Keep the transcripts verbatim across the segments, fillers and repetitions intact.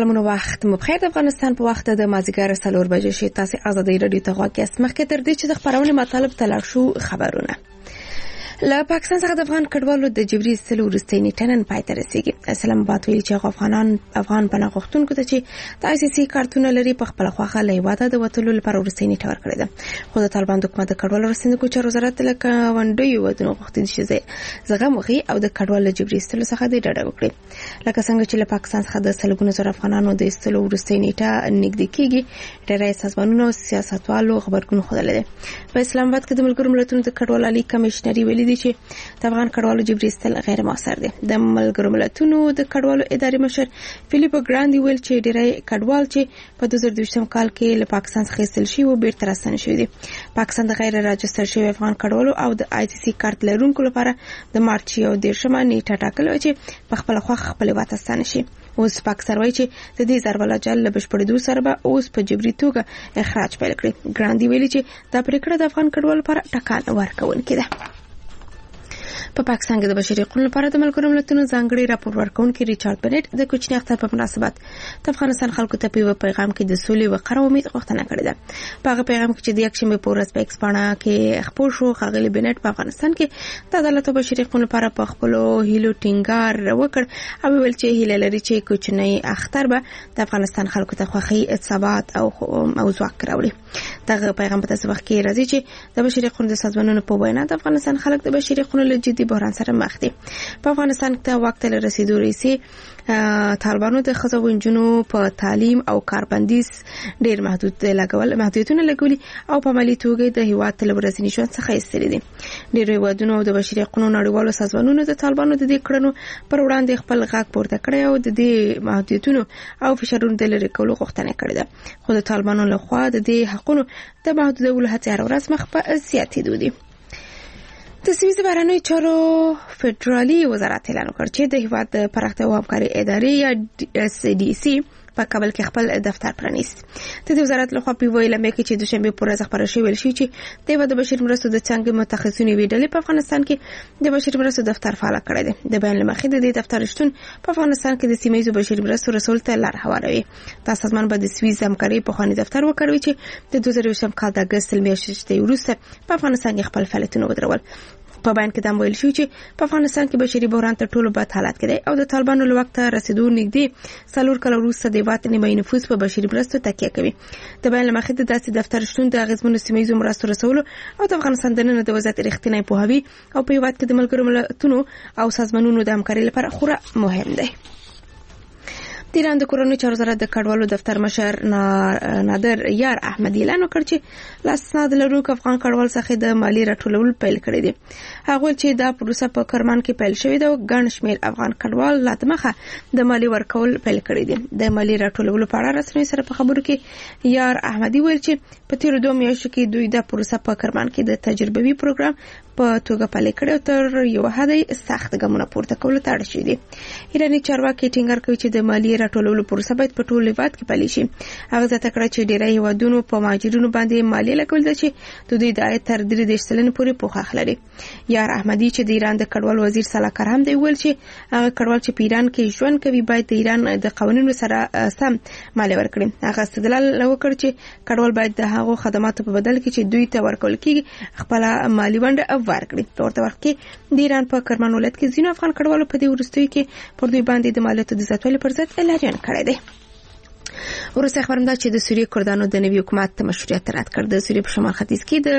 سلامونه وخت مو بخیر. د افغانستان په وخت د مازیګر څلور بجې شي. تاسو ازادي رادیو ته غواړئ چې مخکې تر دې چې د خبرونې مطالب تلل شو خبرونه له پاکستان څخه د افغان کډوالو د جبري ایستلو وروستۍ نیټه نن پای ته رسیږي. اسلام آباد ویلي چې افغانان افغان پناه غوښتونکو ته چې د آی سی سی کارتونه لري په خپل خواخه له هیواده د وتلو لپاره وروستۍ نیټه ورکړې ده. خو د طالبان حکومت د کډوالو رسندکو چارو وزارت له کاونډیو ودونو غوښتي چې زغم وکړي او د کډوالو جبري ایستلو څخه د ډډه وکړي. لکه څنګه چې له پاکستان څخه د سلګونو زره افغانانو د ایستلو وروستۍ نیټه نږدې کیږي، ډېری سازمانونو او سیاستوالو خبرګون ښودلی دی. په اسلام آباد کې د ملګرو ملتونو د کډوالو عالی کمشنري ویلي دی چې د افغان کډوالو جبري ایستل غیر مؤثر دي. د ملګرو ملتونو د کډوالو اداري مشر فیلیپو ګراندي ویل چې ډېری کډوال چې په دوه زره دوه ویشت کال کې له پاکستان څخه ایستل شوي وو بیرته راستانه شوي دي. پاکستان د غیر راجستر شوي افغان کډوالو او د آی سی سی کارت لرونکو لپاره د مارچ یو دېرشمه نیټه ټاکلې چې په خپل خواخ خپل وطن ستانه شي. اوس پاکستان وایي چې د دې ضرب العجل له بشپړېدو سره به اوس په جبري توګه اخراج پیل کړي. ګراندي ویلي چې دا پریکړه د افغان کډوالو لپاره ټکان ورکوونکې ده. په پاکستان کې د بشري حقوقو لپاره د ملګرو ملتونو ځانګړي راپور ورکونکي ریچارډ بنټ د کوچني اختر په مناسبت د افغانستان خلکو ته په پیغام کې د سولې وقار او امید غوښتنه کړې ده. په هغه پیغام کې چې د یکشنبه په ورځ په ایکس باندې کې خبر شو، ښاغلي بنټ په افغانستان کې د عدالت او بشري حقوقو لپاره په خپل هیلو ټینګار وکړ او ویل چې هیله لري چې کوچنی اختر به د افغانستان خلکو ته خوښي، ثبات او او ځواک راوړي. دغه پیغام په تاسو وخت کې راځي چې د بشري حقوقو د سازمانونو په وینا د افغانستان خلک د بشري حقوقو له جدي بحران سره مخ دي. په افغانستان کې د وخت له رسیدو ریسي طالبانو د ښځو او نجونو په تعلیم او کاربندیز ډېر محدود لګول محدودیتونه لګولي او په عملي توګه د هیواد له ورځني ژوند څخه ایستلي دي. ډېر هیوادونو او د بشري حقوقو نړیوالو سازمانونو د طالبانو د دې کړنو پر وړاندې خپل غږ پورته کړی او د دې محدودیتونو او فشارونو د لرې کولو غوښتنه کړې ده. خو د طالبانو لخوا د دې حقوقو د محدودولو هڅې هر ورځ مخ په زیاتېدو دي. د سویس بهرنیو چارو فدرالي وزارت اعلان وکړ چې د هیواد د پراختیا او همکارۍ ادارې یا اس ډي سي په کابل کې خپل دفتر پرانیست. د دې وزارت لخوا په ویله مې کې چې د شنبه پر ورځ خبره شوې ویل شي چې د هیواد د بشري مرستو د څنګه متخصصینو ویډلې په افغانستان کې د بشري مرستو دفتر فعال کړی دی. د بیان لمخې د دې دفتر شتون په افغانستان کې د سیمه‌ییزو بشري مرستو رسول ته لار هواروي. دا سازمان به د سویس همکارۍ په خواني دفتر وکړي چې د دوه زره ویشت کال د اگست میاشتې وروسته په افغانستان کې خپل فعالیتونه ودرول. په بیان کې دا ویل شو چې په افغانستان کې بشري بحران تر ټولو بد حالت کې دی او د طالبانو له وخت رسیدو نږدې څلور کال وروسته د هیواد نیمه نفوس په بشري مرستو تکیه کوي. د بیان لمخې د داسې دفتر شتون د اغیزمنو سیمه‌ییزو مرستو رسولو او د افغانستان د نن د وضعیت رښتینی پوهاوی او په هیواد کې د ملګرو ملتونو او سازمانونو د همکارۍ لپاره خورا مهم دی. د ایران د کورنیو چارو وزارت د کډوالو دفتر مشر نادر یار احمدی اعلان وکړ چې لاسناد لرونکو افغان کډوال څخه د مالی راټولول پیل کړی دی. هغه چې دا پروسه په کرمان کې پیل شوې ده او ګڼ شمېر افغان کډوال لاتمخه د مالی ورکول پیل کړی دي. د مالی راټولولو په اړه رسمي سره په خبرو کې یار احمدی ویل چې په تیر دوه میاشتو کې دوی د پروسه په کرمان کې د تجربوي پروګرام په توګه پلي کړی او تر یو حد سخت ګامونه پورته کول ته اړ شوی دي. ایراني چارواکي ټینګار کوي چې د مالی راټولولو پروسه باید په ټول هیواد کې پلي شي. هغه ځکه کړه چې ډیری هیوادونو په مهاجرینو باندې مالی لګول دي چې د دوی د عاید تر درې دېرش سلنې پورې پوښښ لري. یار احمدی چې د ایران د کډوال وزیر سلاکار هم دی ویل چې هغه کډوال چې په ایران کې ژوند کوي باید د ایران د قوانینو سره سم مالی ورکړي. هغه استدلال وکړ چې کډوال باید د هغو خدماتو په بدل کې چې دوی ته ورکول کیږي خپل مالی ونډه ورکړي. په ورته وخت کې د ایران په کرمان ولایت کې ځینو افغان کډوالو په دې وروستیو کې پر دوی باندې د مالیاتو د زیاتوالي پر ضد اعلان کړی دی. وروسته خبرم ده چې د سوریې کردانو د نوي حکومت مشروعیت رد کړ. د سوریې په شمال ختیځ کې د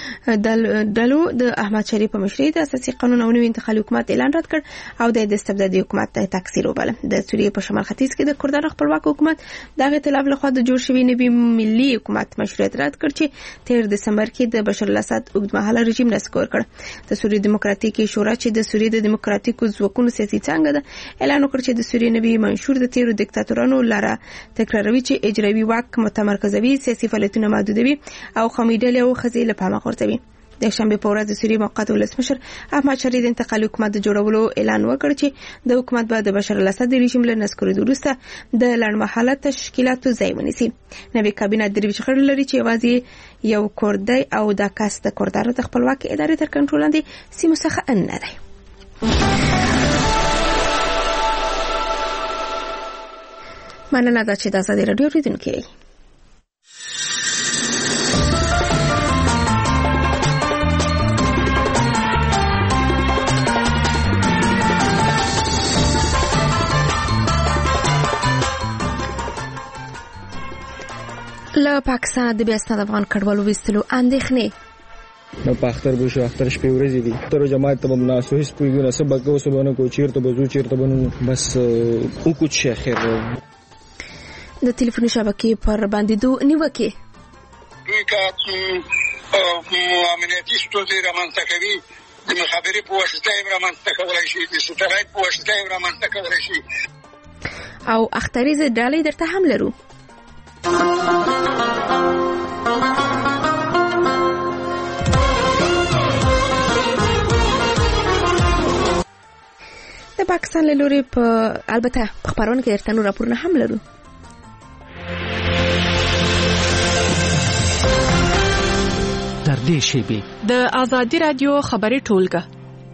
ډلو د احمد شریف په مشرۍ د اساسي قانون او نوي انتقالي حکومت اعلان رد کړ او د استبدادي حکومت تکثیر وباله. د سوریې په شمال ختیځ کې د کردانو خپلواک حکومت د ائتلاف لخوا د جوړ شوی نوي ملي حکومت مشروعیت رد کړ چې تیر دسمبر کې د بشار الاسد اوږدمهاله رژیم نسکور کړ. د سوریې دیموکراتیکي شورا چې د سوریې د دیموکراتیکو ځواکونو سیاسي څانګه ده اعلان وکړ چې د سوریې نوي منشور د تیرو دیکتاتورانو لاره تکراروي چې اجرایي واک متمرکزوي، سیاسي فعالیتونه محدودوي او قومي ډلې او ښځې له پامه غورځوي. د شنبه په ورځ د سوریې موقت ولسمشر احمد شریف د انتقالي حکومت د جوړولو اعلان وکړ چې د حکومت به د بشار الاسد رژیم له نسکورېدو وروسته د لړمحاله تشکیلاتو ځای ونیسي. نوې کابینه درویش غړي لري چې یوازې یو کردی او د کس د کردانو د خپلواکۍ ادارې تر کنټرول لاندې سیمو څخه نه دی. مننه ده چې د ازادي راډیو اوریدونکي یې. له پاکستان د بیا اسناد افغان کډوالو وستلو اندېښنې نو په اختر به شو اختر شپې ورځې دي تر جماعت ته مناسو هیڅ پویګونه سبق وسلونه کو چیرته بزو چیرته بنو بس او کو چې اخر د ټلیفون شبکې پر باندې دوه نیوکه دوی کا امنیتي ستونزې رامنځته کوي د مخابرې په واسطه یې رامنځته کولای شي د سټلایټ په واسطه یې رامنځته کولای شي او اختریزه ډالۍ درته هم لرو. د پاکستان له لوري په البته په خبرونه کې درته نور راپورونه هم لرو. در دې شیبې د ازادي رادیو خبري ټولګه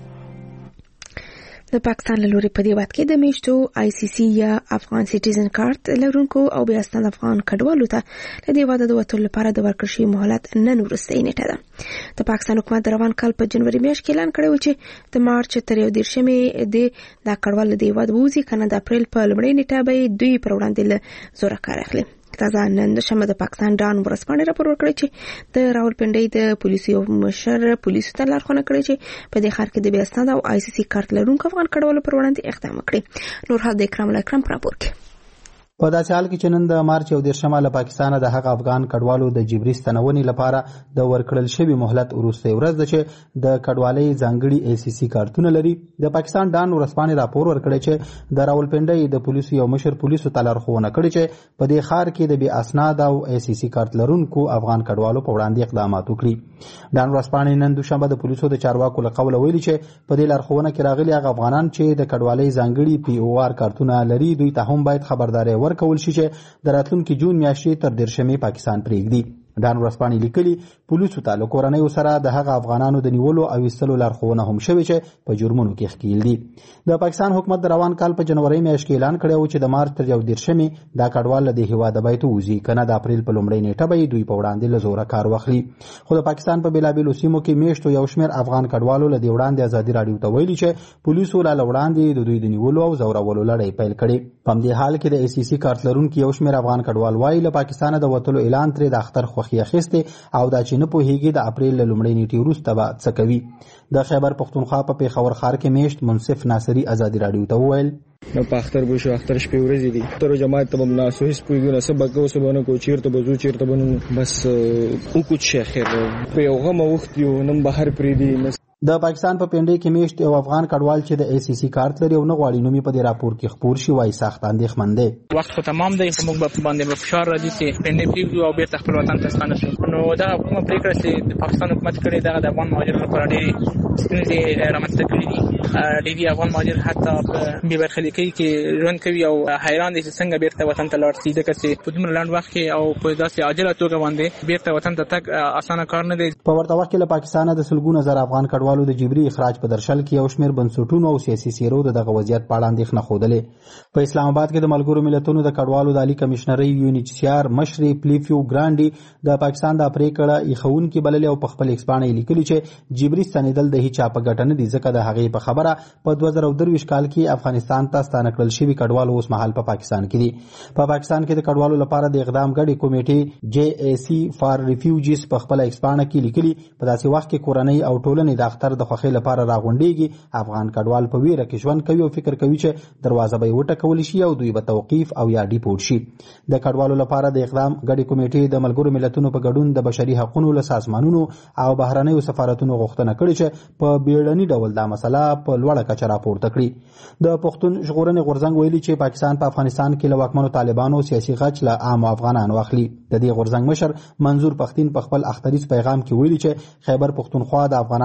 د پاکستان له لوري په دې وخت کې د میشتو آی سی سی یا افغان سټیزن کارت لرونکو او بیا ستند افغان کډوالو ته د دې واده د وټول لپاره د ورکړ شوی مهلت نن وروستۍ نیټه ده. د پاکستان حکومت د روان کال په جنوري میاشت کې اعلان کړی و چې د مارچ تر یو دیرشمې د د کډوالو د واده ووزي کنه د اپریل په لومړۍ نیټه به دوی پر وړاندې له زوره کار اخلي. تازه نن د شمه د پاکستان ډان ورسپانې راپور ورکړی چې د راولپنډۍ د پولیسو مشر پولیسو ته لارښوونه کړې چې په دې ښار کې د بیا ستند او آی سی سی کارت لرونکو افغان کډوالو پر وړاندې اقدام وکړي. نور حال د اکرام الاکرام راپور کې په داسې حال کې چې نن د مارچ یو دیرشمه له پاکستانه د هغه افغان کډوالو د جبري ستنونې لپاره د ورکړل شوي مهلت وروستۍ ورځ ده چې د کډوالۍ ځانګړي ای سی سی کارتونه لري. د پاکستان ډان ورسپانې راپور ورکړی چې د راولپنډۍ د پولیسو یو مشر پولیسو ته لارښوونه کړې چې په دې ښار کې د بې اسناد او ای سی سی کارت لرونکو افغان کډوالو په وړاندې اقدامات وکړي. ډان ورسپانې نن دوشنبه د پولیسو د چارواکو له قوله ویلي چې په دې لارښوونه کې راغلي هغه افغانان چې د کډوالۍ ځانګړي پی او آر کارتونه لري دوی ته هم باید خبرداری ورکول شي چې د راتلونکي جون میاشتې تر دیرشمې پاکستان پرېږدي. ډان ورسپانې لیکلي پولیسو ته له کورنیو سره د هغه افغانانو د نیولو او ایستلو لارښوونه هم شوې چې په جرمونو کې ښکیل دي. د پاکستان حکومت د روان کال په جنوري میاشت کې اعلان کړی و چې د مارچ تر یو دیرشمې دا کډوال له دې هیواده باید ووځي کنه د اپریل په لومړۍ نیټه به دوی په وړاندې له زوره کار واخلي. خو د پاکستان په بېلابېلو سیمو کې میشتو یو شمېر افغان کډوالو له دې وړاندې ازادي راډیو ته ویلي چې پولیسو لا له وړاندې د دوی د نیولو او زورولو لړۍ پیل کړې. په همدې حال کې د ای سی سی کارت لرونکي یو شمېر افغان کډوال وایي له پاکستانه د وتلو اعلان ترې د اختر خوښي اخیستې او دا چې نه پوهیږي د اپریل له لومړۍ نیټې وروسته به څه کوي. د خیبر پښتونخوا په پیښور ښار کې میشت منصف ناصري ازادي راډیو ته وویل نو په اختر به شو اختر شپې ورځې دي تر جماعت ته مناسو هیڅ پویګونه سبق وسلونه کو چیرته بزو چیرته بنو بس او کو چې اخر په یو غم وخت یو نن بهر پرې دي. د پاکستان په پنډۍ کې میشت یو افغان کډوال چې د ای سی سی کارت لري او نه غواړي نوم یې په دې راپور کې خپور شي وایي سخت اندېښمن دی. وخت خو تمام دی خو موږ به باندې به فشار راځي چې پنډۍ پرېږدو او بیرته خپل وطن ته ستانه شو. نو دا کومه پرېکړه چې د پاکستان حکومت کړې دغه د افغان مهاجرو لپاره ډېرې ستونزې رامنځته کړي دي. ډېری افغان مهاجر حتی په بې برخلیکۍ کې ژوند کوي او حیران دي چې څنګه بیرته وطن ته لاړ شي ځکه چې په دومره لنډ وخت کې او په داسې عاجله توګه باندې بیرته وطن ته تګ اسانه کار نه دی. په ورته وخت کې له پاکستانه د سلګونه زره افغان کډوالو د جبري اخراج په درشل کې یو شمېر بنسټونو او سیاسي څېرو د دغه وضعیت په اړه اندېښنه ښودلې. په اسلام آباد کې د ملګرو ملتونو د کډوالو د عالي کمشنرۍ یو ان ایچ سی آر مشرې پلیفیو ګرانډي د پاکستان د پرېکړه ایښوونکي بللې او په خپل ایکس پاڼه یې لیکلي چې جبري ستنېدل د هیچا په ګټه نه دي ځکه د هغې په خبره په دوه زره درویشت کال کې افغانستان ته ستانه کړل شوي کډوال اوس مهال په پاکستان کې دي. په پاکستان کې د کډوالو لپاره د اقدام ګډې کمیټې جے ای سی فار ریفیوجیز په خپل ایکس پاڼه کې لیکلي په داسې وخت کې کورنۍ او ټولنې د اختر د خوښۍ لپاره راغونډېږي افغان کډوال په ویره کې ژوند کوي او فکر کوي چې دروازه به یې وټکول شي او دوی به توقیف او یا ډیپورټ شي. د کډوالو لپاره د اقدام غړي کمیټې د ملګرو ملتونو په ګډون د بشري حقوقو له سازمانونو او بهرنیو سفارتونو غوښتنه کړې چې په بیړني ډول دا مسله په لوړه کچه راپورته کړي. د پښتون ژغورنې غورځنګ ویلي چې پاکستان په افغانستان کې له واکمنو طالبانو سیاسي غچ له عامو افغانانو اخلي. د دې غورځنګ مشر منظور پښتين په خپل اختریز پیغام کې ویلي چې خیبر پښتونخوا د افغانانو خپل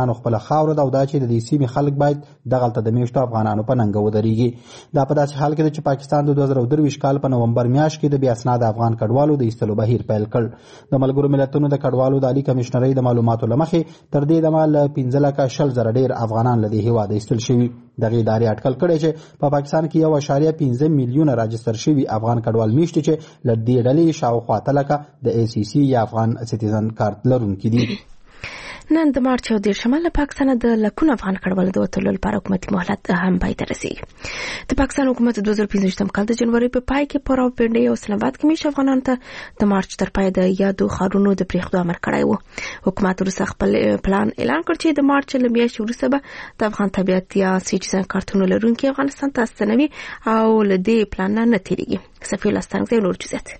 خاوره ده او دا چې د دې سیمې خلک باید دغلته د میشتو افغانانو په ننګه ودرېږي. دا په داسې حال کې ده چې پاکستان د دوه زره درویشت کال په نومبر میاشت کې د بې اسناده افغان کډوالو د ایستلو بهیر پیل کړ. د ملګرو ملتونو د کډوالو د عالي کمشنرۍ د معلوماتو له مخې تر دې دمه له پنځه لکه شل زره ډېر افغانان له دې هېواده ایستل شوي. دغې ادارې اټکل کړی چې په پاکستان کې یو اعشاریه پنځه میلیونه راجستر شوي افغان کډوال میشتي چې له دې ډلې شاوخوا اته لکه د ای سی سی یا افغان سټیزن کارت لرونکي دي. نن د مارچ او د شمال له پاکستان د لکونو افغان کډوالو د وتلو لپاره حکومتي مهلت هم پای ته رسیږي. د پاکستان حکومت د دوه زره پنځویشتم کال د جنوري په پای کې په راوپنډۍ او اسلام آباد کې میشت افغانانو ته د مارچ تر پای د یادو ښارونو د پرېښودو امر کړی و. حکومت وروسته خپل پلان اعلان کړ چې د مارچ له میاشتې وروسته به د افغان طبیعت یا سټیزن کارتونو لرونکي افغانستان ته ستنوي او له دې پلان نه نه تېرېږي. صفي لستانګزی نور جزیات.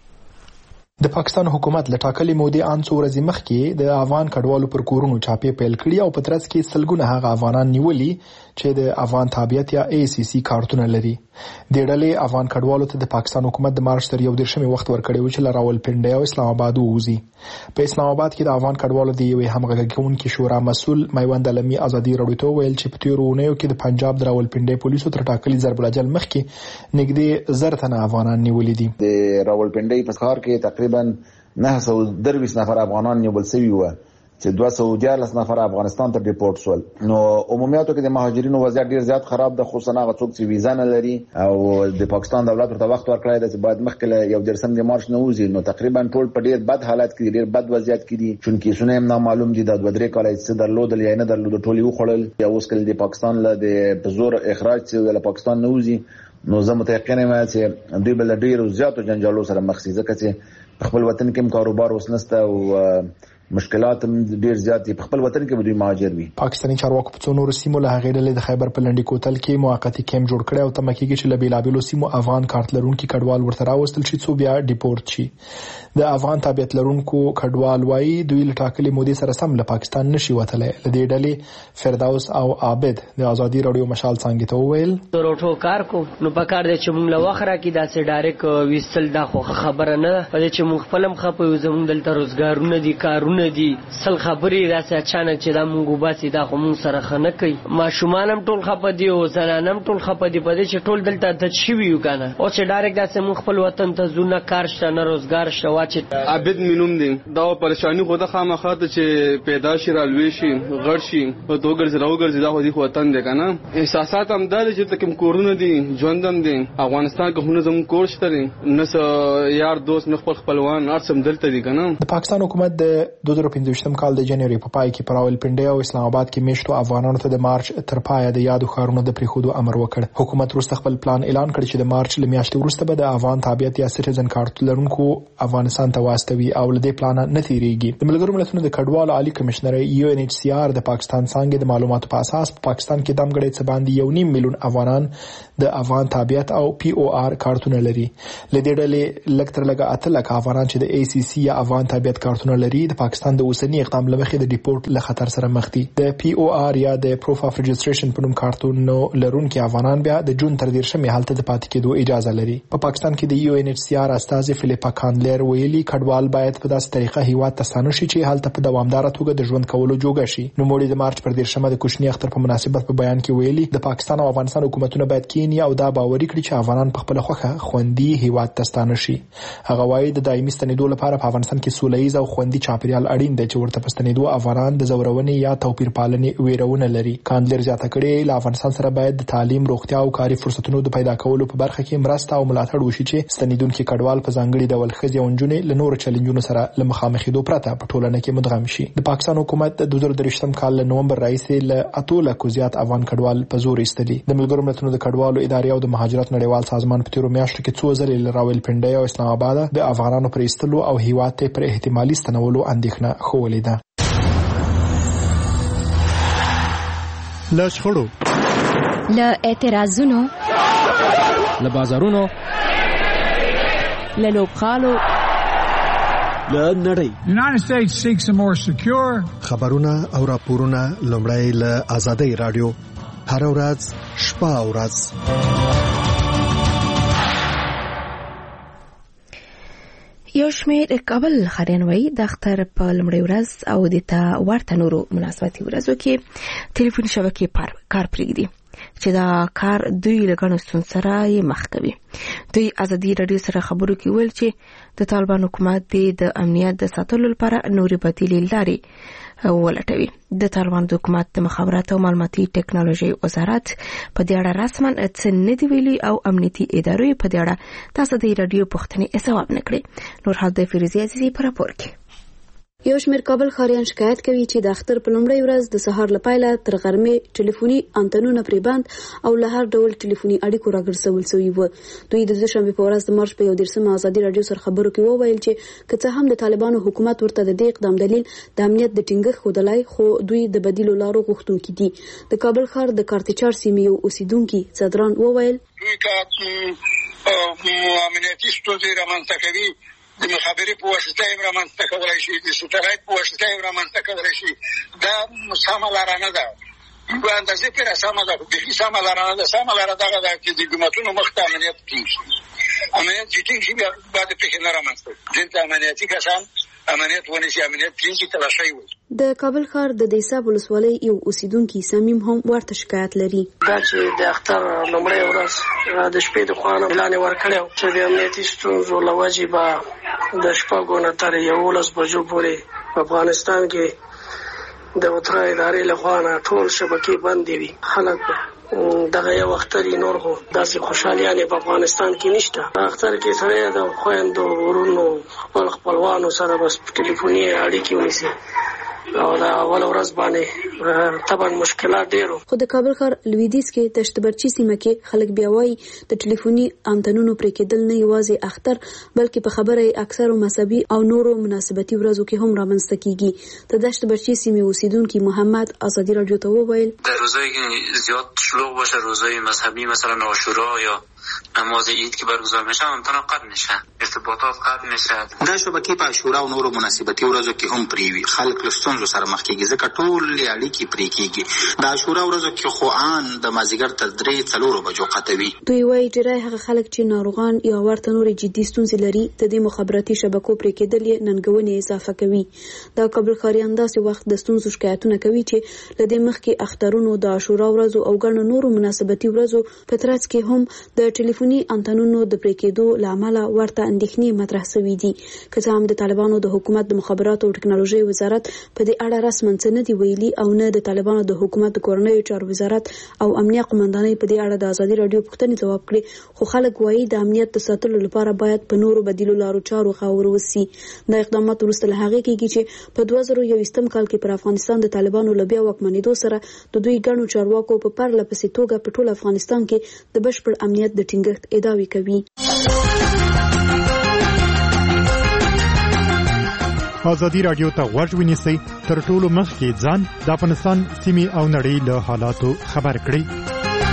د پاکستان حکومت له ټاکلې مودې ان څو ورځې مخکې د افغان کډوالو پر کورونو چاپې پیل کړي او په ترڅ کې سلګونه هغه افغانان نیولي چې د افغان تابعیت یا ای سی سی کارتونه لري. د ډلې افغان کډوالو ته د پاکستان حکومت د مارچ تر یو دېرشمې وخت ورکړی و چې له راولپنډۍ او اسلام آباد ووځي. په اسلام آباد کې د افغان کډوالو د یوې همغږي کوونکې شورا مسؤل میوند علمي ازادي راډیو ته ویل چې په تیرو اونیو کې د پنجاب د راولپنډۍ پولیسو تر ټاکلي ضرب الاجل مخکې نږدې زر تنه افغانان نیولي دي. د راولپنډۍ په ښار کې تقریبا نه سوه درویشت نفر افغانان نیول شوي وو چې دوه سوه دیارلس نفر افغانستان ته ډیپورټ شول. نو عمومیاتو کې د مهاجرینو وضعیت ډیر زیات خراب ده، خصوصا هغه څوک چې ویزا نه لري او د پاکستان دولت ورته وخت ورکړی دی چې باید مخکې له یو دېرشم د مارچ نه ووځي. نو تقریبا ټول په ډیر بد حالت کې ډیر بد وضعیت کې دي، چون کیسونه هم نامعلوم دي. د دوه درې کاله چې درلودل یا نه درلودل ټول یې وخوړل. یا اوس کله د پاکستان له د زور اخراج چې له پاکستان نه وځي نو زه متيقن یم چې دوی بل ډیر زیاتو جنجالو سره مخ شي، ځکه چې خپل وطن کې کاروبار اوس نشته او مشکلات ډیر زیات دي. په خپل وطن کې به دوی مهاجر وي. پاکستاني چارواکو په څو نورو سیمو له هغې ډلې د خیبر په لنډي کوتل کې موقتي کیمپ جوړ کړی او تمه کېږي چې له بېلابېلو سیمو افغان کارت لرونکي کډوال ورته راوستل شي څو بیا ډیپورټ شي. د افغان تابعیت لرونکو کډوال وایي دوی له ټاکلې مودې سره سم له پاکستان نشي وتلی. له دې ډلې فردوس او عابد د ازادي راډیو مشال څانګې ته وویل روټو کار کو نو پکار دی چې موږ له وخت راکې داسې ډایرک ویستل دا خو خبره نه ده چې موږ خپل هم خپو زموږ دلته روزګارونه دي کارونه دي سل خبرې راسه اچانک چې دا مونږ وباسي دا خو مونږ سره خنه کوي. ماشومان هم ټول خپه دي او زنان هم ټول خپه دي په دې چې ټول دلته د شوي یو کنه او چې ډایرک داسې مونږ خپل وطن ته ځو نه کار شته نه روزګار شته. واچې عابد مینوم دي دا پریشانی خو د خامخا ته چې پیدا شي رالوي شي غړ شي په دوګر زراو ګرځي دا خو دي وطن دی کنه. احساسات هم دا چې تکم کورونه دي ژوندم دي افغانستان کې هونه زموږ کور شته دي نس یار دوست نه خپل خپلوان ارسم دلته دي کنه. د پاکستان حکومت د دوه زره پنځویشتم کال د جنوري په پای کې پر راولپنډۍ او اسلام آباد کې میشتو افغانانو ته د مارچ تر پایه د یادو ښارونو د پریښودو امر وکړ. حکومت وروسته خپل پلان اعلان کړ چې د مارچ له میاشتې وروسته به د افغان تابعیت یا سټیزن کارت لرونکو افغانستان ته واستوي او له دې پلان نه تیریږي. د ملګرو ملتونو د کډوالو عالي کمشنرۍ یو ان ایچ سی آر د پاکستان څانګې د معلوماتو په اساس په پاکستان کې دمګړی څه باندې یو نیم میلیون افغانان د افغان تابعیت او پی او آر کارتونه لري. له دې ډلې لږ تر لږه اته لکه افغانان چې د ای سی سی یا افغان تابعیت کارتونه لري د پاکستان د اوسنی اقدام له مخې د ډیپورټ له خطر سره مخ دي. د پی او آر یا د پروف اف رجستریشن په نوم کارتونو لرونکي افغانان بیا د جون تر دېرشمې هلته د پاتې کېدو اجازه لري. په پاکستان کې د یو ان ایچ سی آر استازي فلیپا کاندلر ویلي کډوال باید په داسې طریقه هیواد ته ستانه شي چې هلته په دوامداره توګه د ژوند کولو جوګه شي. نو موږ د مارچ پر دېرشمه د کوچني اختر په مناسبت په بیان کې ویلي د پاکستان او افغانستان حکومتونه باید کینی او دا باوري کړي چې افغانان په خپل خوخه خوندي هیواد ته ستانه شي. هغه وایي د دایمي ستنېدو لپاره په افغانستان کې سولهییز او خوندي چاپیریال اړین دی چې ورته په ستنېدو افغانان د زورونې یا توپیر پالنې ویرونه لري. کاندلر زیاته کړې له افغانستان سره باید د تعلیم، روغتیا او کاري فرصتونو د پیدا کولو په برخه کې مرسته او ملاتړ وشي چې ستنېدونکي کډوال په ځانګړي ډول ښځې او نجونې له نورو چیلنجونو سره له مخامخېدو پرته په ټولنه کې مدغم شي. د پاکستان حکومت د دوه زره درویشتم کال له نومبر راهیسې له اتو لکو زیات افغان کډوال په زور ایستلي. د ملګرو ملتونو د کډوالو ادارې او د مهاجرت نړیوال سازمان په تیرو میاشتو کې څو ځلې له راولپنډۍ او اسلام آباد د افغانانو پر ایستلو او هیواد ته پر احتمالي ستنولو اندېښنه ښوولې ده. له شخړو، له اعتراضونو، له بازارونو، له لوبغالو، له نړۍ United States seeks a more secure خبرونه او راپورونه لومړی له آزادۍ رادیو هر ورځ شپه او ورځ. یو شمېر کابل ښاریان وایي د اختر په لومړۍ ورځ او د ته ورته نورو مناسبتي ورځو کې ټلیفوني شبکې کار پرېږدي چې دا کار دوی له ګڼو ستونزو سره یې مخ کوي. دوی ازادي راډیو سره خبرو کې ویل چې د طالبان حکومت د امنیت د ساتلو لپاره نورې بدیلې لارې ولټوي. د طالبان حکومت د مخابراتو او معلوماتي ټکنالوژي وزارت په دې اړه رسماً څه نه دی ویلي او امنیتي ادارو په دې اړه تاسو د راډیو پوښتنې ځواب نه کړې. نور حال د فیروزي عزیزي په راپور کې. یو شمېر کابل ښاریان شکایت کوي چې د اختر په لومړۍ ورځ د سهار له پیله تر غرمې ټلیفوني انتنونه پرې بند او له هر ډول ټلیفوني اړیکو راګرځول شوي وو. دوی د دوشنبې په ورځ د مارچ په یو دېرشمه ازادي راډیو سره خبرو کې وویل چې که څه هم د طالبانو حکومت ورته د دې اقدام دلیل د امنیت د ټینګښت ښودلی، خو دوی د بدیلو لارو غوښتونکي دي. د کابل ښار د کارتچار سیمې یو اوسیدونکي صدران وویل دوی که امنیتي ستونزې رامنځته کوي د مخابرې په واسطه یې رامنځته کولی شي، د سټلایټ په واسطه یې رامنځته کولی شي. دا سمه لاره نه ده. یوه اندازې پرې سمه ده، خو بیخي سمه لاره نه ده. سمه لاره دغه ده چې د حکومتونو مخ ته امنیت ټینګ شي. امنیت چې ټینګ شي بیا باید پېښې نه رامنځته کړي. دلته امنیتي کسان امنیت ونیسي، امنیت ټینګ شي، تلاشۍ وشي. د کابل ښار د دیساب ولسوالۍ یو اوسیدونکي صمیم هم ورته شکایت لري. دا چې د اختر لومړۍ ورځ د شپې د خوا نه اعلان یې ورکړی چې د امنیتي ستونزو له وجې به د شپږو نه تر یولس بجو پورې په افغانستان کې د وتره ادارې له خوا نه ټول شبکې بندې وي. خلک دغه یو اختر یې نور خو داسې خوشحالیانې په افغانستان کې نشته. په اختر کې سړی د خویندو ورونو خپل خپلوانو سره بس ټلیفوني اړیکې ونیسي او د اول ورځ باندې طبعا مشکلات ډېرو. خو د کابل ښار لویدیځ کې د شتبرچي سیمه کې خلک بیا وایي د ټلیفوني انتنونو پرې کېدل نه یوازې اختر بلکې په خبره یې اکثرو مذهبي او نورو مناسبتي ورځو کې هم رامنځته کیږي. د دشتبرچي سیمې اوسیدونکي محمد ازادي راډیو ته وویل در روزایی که زیاد شلوغ باشه، روزای مذهبی مثلا عاشورا یا نماز عید که برگزار میشه امتنا قطع میشه، ارتباطات قطع میشه. دا شبکې په عاشورا او نورو مناسبتي ورځو کې هم پرې وي. خلک له ستونزو سره مخ کېږي ځکه ټولې اړیکې پرې کېږي. د عاشورا ورځو کې خو ان د مازدیګر تر درې څلورو بجو قطع وي. دوی وایي ډېری هغه خلک چې ناروغان یا ورته نورې جدي ستونزې لري د دې مخابراتي شبکو پرې کېدل یې ننګونې اضافه کوي. دا کابل ښاریان داسې وخت د ستونزو شکایتونه کوي چې له دې مخکې اخترونو د عاشورا ورځو او ګڼو نورو مناسبتي ورځو په ترڅ کې هم د ټلیفوني انتنونو د پرې کېدو له امله ورته اندېښنې مطرح شوي دي. که څه هم د طالبانو د حکومت د مخابراتو او ټکنالوژۍ وزارت په دې اړه رسماً څه نه دي ویلي او نه د طالبانو د حکومت د کورنیو چارو وزارت او امنیه قومندانۍ په دې اړه د ازادي راډیو پوښتنې ځواب کړي، خو خلک وایي د امنیت د ساتلو لپاره باید په نورو بدیلو لارو چارو غور وشي. دا اقدامات وروسته له هغې کېږي چې په دوه زره یوویشتم کال کې پر افغانستان د طالبانو له بیا واکمنېدو سره د دوی ګڼو چارواکو په پرله پسې توګه په ټول افغانستان کې د بشپړ امنیت د ټینګښت ادعاوې کوي. ازادي راډیو ته غوږ ونیسئ، تر ټولو مخکې ځان د افغانستان سیمې او نړۍ له حالاتو خبر کړئ.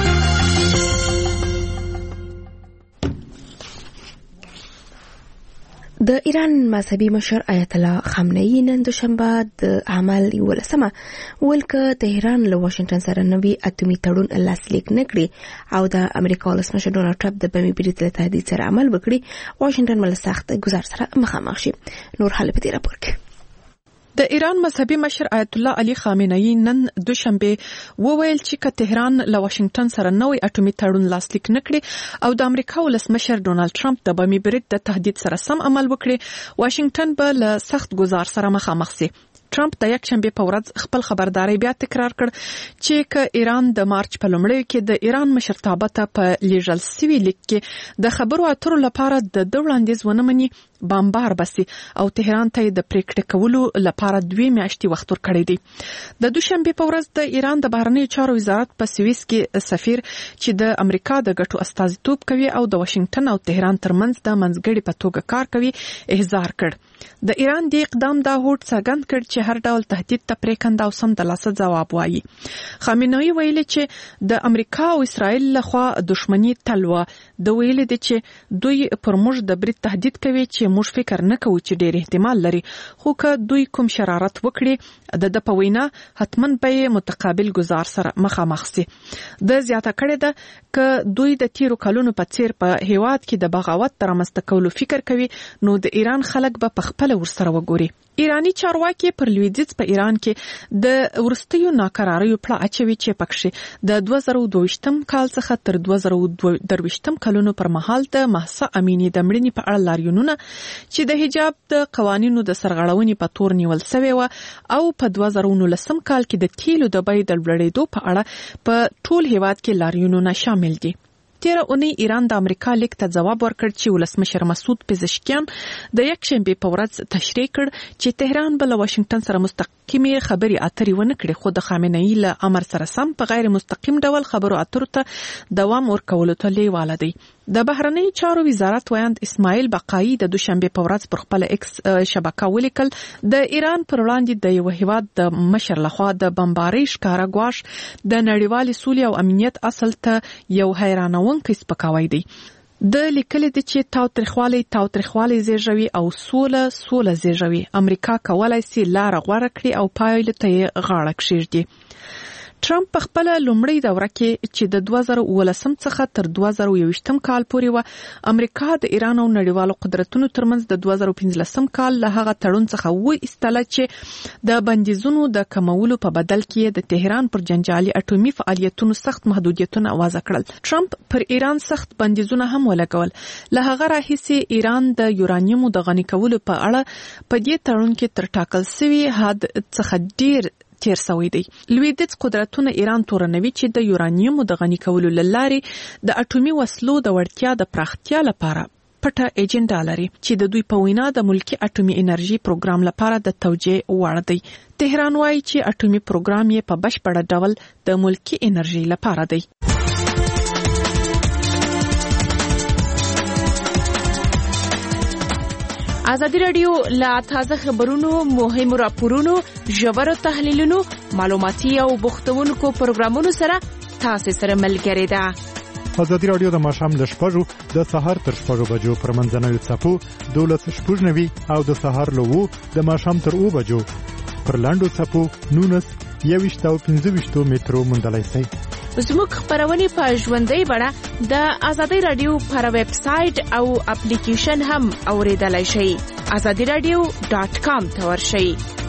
د ایران مذهبي مشر آیت الله خامنه‌ای نن دوشنبه د عمل یولسمه ویل که تهران له واشنگټن سره نوي اټومي تړون لاسلیک نه کړي او د امریکا ولسمشر ډونالډ ټرمپ د بمي برید له تهدید سره عمل وکړي، واشنگټن مل سخت ګزار سره مخامخ شي. نور حال په دې راپور کې. د ایران مذهبي مشر آیت الله علي خامنه‌ای نن دوشنبه وویل چې که تهران له واشنگټن سره نوې اټومي تړون لاسلیک نه کړي او د امریکا ولسمشر ډونالډ ټرمپ د بمي برید د تهدید سره سم عمل وکړي، واشنگټن به له سخت ګزار سره مخامخ شي. ټرمپ د یک شنبه په ورځ خپل خبرداري بیا تکرار کړ چې که ایران د مارچ په لومړیو کې د ایران مشرتابه ته په لیږل سوي لیک کې د خبرو اترو لپاره د ده وړاندیز ونه مني، بمبار بسي او تهران ته د پریکړې کولو لپاره دوه میاشتې وخت ورکړی دی. د دوشنبه په ورځ د ایران د بهرنیو چارو وزارت په سویس کې سفیر چې د امریکا د ګټو استازیتوب کوي او د واشنگټن او تهران ترمنځ د منځګړي په توګه کار کوي احضار کړ. د ایران د اقدام دا هوډ څرګند کړ چې هر ډول تهدید ته پریکنده او سم د لاسه ځواب وایي. خامنه‌ای ویلي چې د امریکا او اسرائیل لخوا دښمنی تلوه د ویلي دي چې دوی پر موږ د برید تهدید کوي چې موږ فکر نه کوو چې ډېر احتمال لري، خو که دوی کوم شرارت وکړي د د په وینا حتماً به متقابل گزار سره مخامخ سي. د زیاته کړې ده که دوی د تیرو کلونو په څیر په هیواد کې د بغاوت تر رامنځته کولو فکر کوي نو د ایران خلک به په خپل ورسره وګوري. ایرانی چارواکي پر لویدیځ په ایران کې د ورستیو ناکراریو پړه اچوي چې پکښې د دوه زره دوه ویشتم کال څخه تر دوه زره درې ویشتم کلونو پر مهال د مهسا امینی د مړینې په اړه لاریونونه چې د حجاب د قوانینو د سرغړونې په تور نیول شوی و او په دوه زره نولسم کال کې د تیلو د بیې د لوړېدو په اړه په ټول هیواد کې لاریونونه شامل دي. تیره اونۍ ایران د امریکا لیک ته ځواب ورکړ چې ولسمشر مسعود پزشکیان د یکشنبه په ورځ تشریح کړ چې تهران به له واشنگټن سره مستقیمه خبري اترې ونه کړي، خو د خامنه‌ای له امر سره سم په غیر مستقیم ډول خبرو اترو ته دوام ورکولو ته لیواله دی. د بهرنی چارو وزارت ویاند اسماعیل بقایی د دوشنبه په ورځ پر خپل ایکس شبکه ولیکل د ایران پر وړاندې د یو هیواد د مشر لخوا د بمبارۍ ښکارا ګواښ د نړیوال سولې او امنیت اصل ته یو حیرانونکی سپکاوی دی. د لیکل دي چې تاوتریخوالی تاوتریخوالی زیږوي او سوله سوله زیږوي. امریکا کولای شي لار غوړه کړي او پایله ته غاړه کښیږدي. ټرمپ په خپل لومړی دوره کې چې د دوه زره اوولسم څخه تر دوه زره یوویشتم کال پورې و امریکا د ایران او نړیوالو قدرتونو ترمنځ د دوه زره پنځلسم کال له هغه تړون څخه و ایستله چې د بندیزونو د کمولو په بدل کې د تهران پر جنجالي اټومي فعالیتونو سخت محدودیتونه وضع کړل. ټرمپ پر ایران سخت بندیزونه هم ولګول. له هغه راهیسې ایران د یورانیمو د غني کولو په اړه په دې تړون کې تر ټاکل شوي حد څخه ډیر تیر سوی دی. لویدیځ قدرتونه ایران تورنوي چې د یورانیمو د غني کولو لارې د اټومي وسلو د وړتیا د پراختیا لپاره پټه ایجنډا لري چې د دوی په وینا د ملکی اټومي انرژي پروګرام لپاره د توجیه وړ دی. تهران وايي چې اټومي پروګرام یې په بشپړ ډول د ملکی انرژي لپاره دی. ازادي رادیو لا تازه خبرونو، مهمو راپورونو، ژورو تحلیلونو، معلوماتي او بوختونکو پروګرامونو سره تاسو سره ملګری ده. ازادي رادیو د ماښام له شپږو د سهار تر شپږو بجو پر منځنوي څپو دولس شپږ نوي او د سهار له وو د ماښام تر اوو بجو پر لاندو څپو نونس یوویشت او پنځه ویشتو مترو موندلای شئ. زموږ خبرونه په ژوندۍ بڼه د ازادي رادیو پر ویب سټ او اپلیکیشن هم اوریدلای شئ. ازادي رادیو ډاټ کام ته ورشئ.